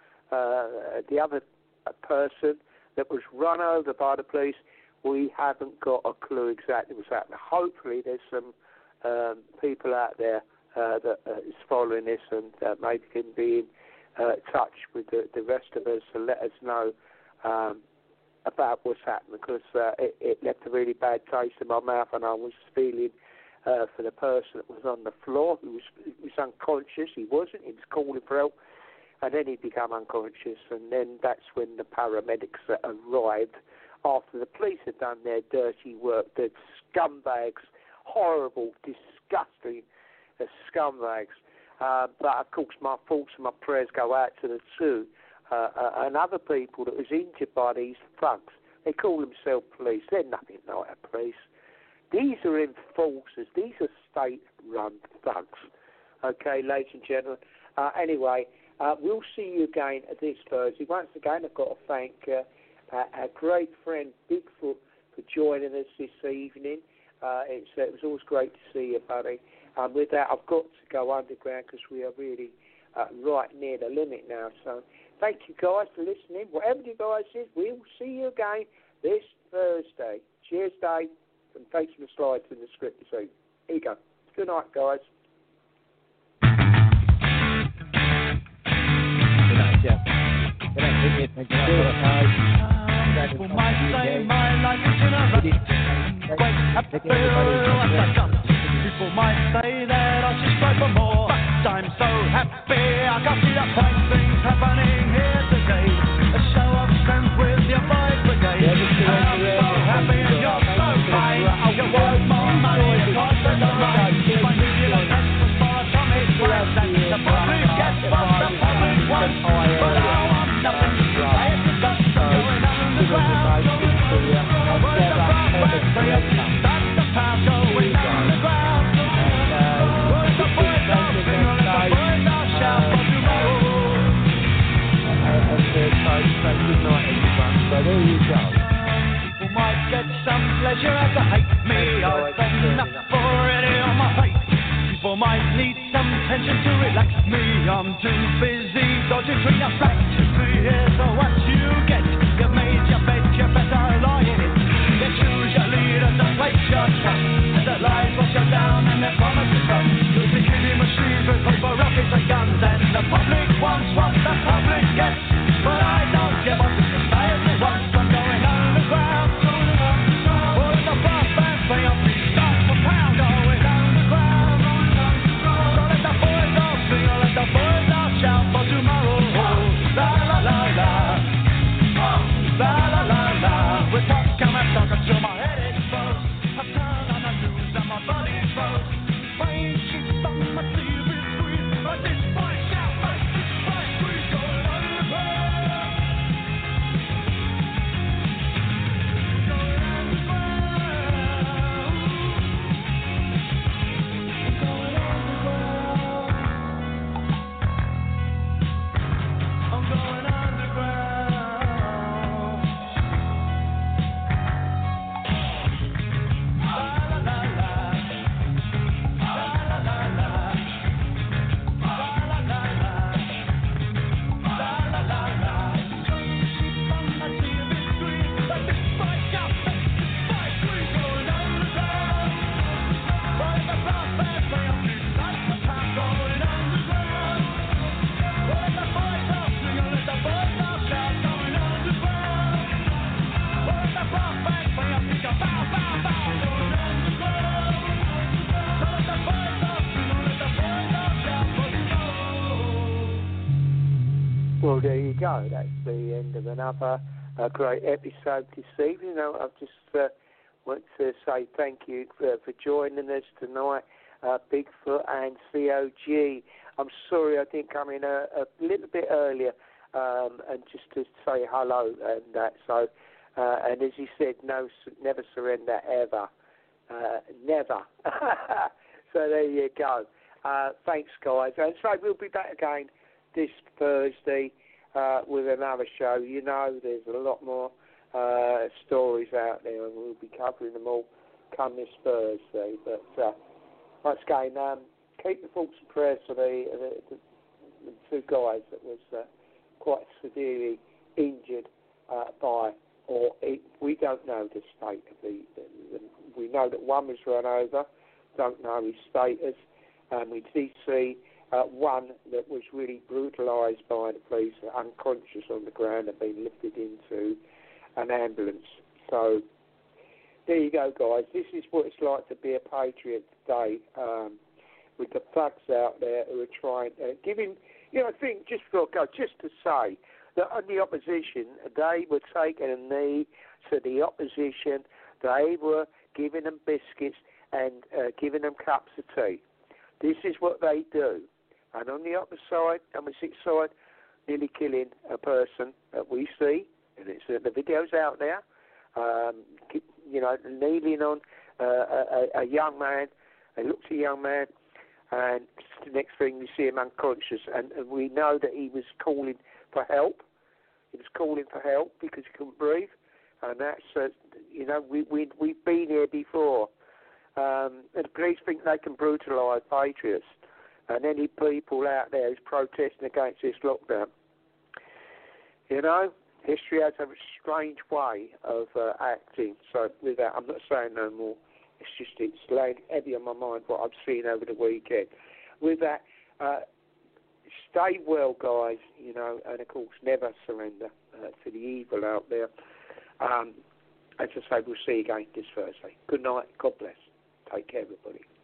other person that was run over by the police, we haven't got a clue exactly what's happening. Hopefully there's some people out there that is following this and maybe can be in touch with the rest of us to let us know about what's happened, because it left a really bad taste in my mouth, and I was feeling for the person that was on the floor who was unconscious. He wasn't. He was calling for help, and then he became unconscious, and then that's when the paramedics arrived after the police had done their dirty work. The scumbags, horrible, disgusting scumbags. But, of course, my thoughts and my prayers go out to the two and other people that was injured by these thugs. They call themselves police. They're nothing like a police. These are enforcers. These are state-run thugs. Okay, ladies and gentlemen. Anyway, we'll see you again this Thursday. Once again, I've got to thank our great friend Bigfoot for joining us this evening. It was always great to see you, buddy. With that, I've got to go underground because we are really right near the limit now. So thank you guys for listening. Whatever you guys is, we'll see you again this Thursday. Cheers, Dave, and thanks for the slides in the script this evening. Here you go. Good night, guys. Good night, Jeff. Good night, Vivian. People might say my life is in a People might say that I should strive for more, but I'm so happy I can see the fine things happening here today. A show of strength with your boys brigade. I'm so happy and you're so kind. You want more money, you got to the right. If I knew you like that was for atomic blast, and the public gets what the public wants. But I want nothing, I have to to hate me. I've enough already on my plate. People might need some tension to relax me. I'm too busy dodging greener flags. Here's what you get. You've made your bed, you better lie in it. You choose your leader to place your trust. The lies wash you down and the promises run. You'll be killing machines with paper, rockets and guns. And the public wants what the public gets. But I don't give up. Society wants. I'm going underground. All of the brass bands play up the start for pound. Going underground. So let the boys all sing, or let the boys all shout for tomorrow. La la la la. La la la la. With pop coming talking to my head exposed. I turn on the news and my body froze. Rain sheets on my TV screen. But this boy shout like this boy scream. Going underground. Well, there you go. That's the end of another great episode this evening. I just want to say thank you for joining us tonight, Bigfoot and COG. I'm sorry I didn't come in a little bit earlier and just to say hello and that. So, and as he said, never surrender ever. Never. So there you go. Thanks, guys. And so we'll be back again this Thursday with another show. You know, there's a lot more stories out there, and we'll be covering them all come this Thursday. But once again, keep the thoughts and prayers for the two guys that was quite severely injured by, or we don't know the state of the we know that one was run over, don't know his status, and we did see one that was really brutalised by the police, unconscious on the ground, and been lifted into an ambulance. So there you go, guys. This is what it's like to be a patriot today, with the thugs out there who are trying to give him, I think, just to say that on the opposition, they were taking a knee to the opposition. They were giving them biscuits and giving them cups of tea. This is what they do. And on the opposite side, nearly killing a person that we see, and it's the video's out there, kneeling on a young man. They looked at a young man, and the next thing we see him unconscious, and we know that he was calling for help. He was calling for help because he couldn't breathe, and that's we've been here before. And the police think they can brutalise patriots and any people out there who's protesting against this lockdown. History has a strange way of acting. So with that, I'm not saying no more. It's laying heavy on my mind what I've seen over the weekend. With that, stay well, guys, and of course, never surrender to the evil out there. As I say, we'll see you again this Thursday. Good night. God bless. Take care, everybody.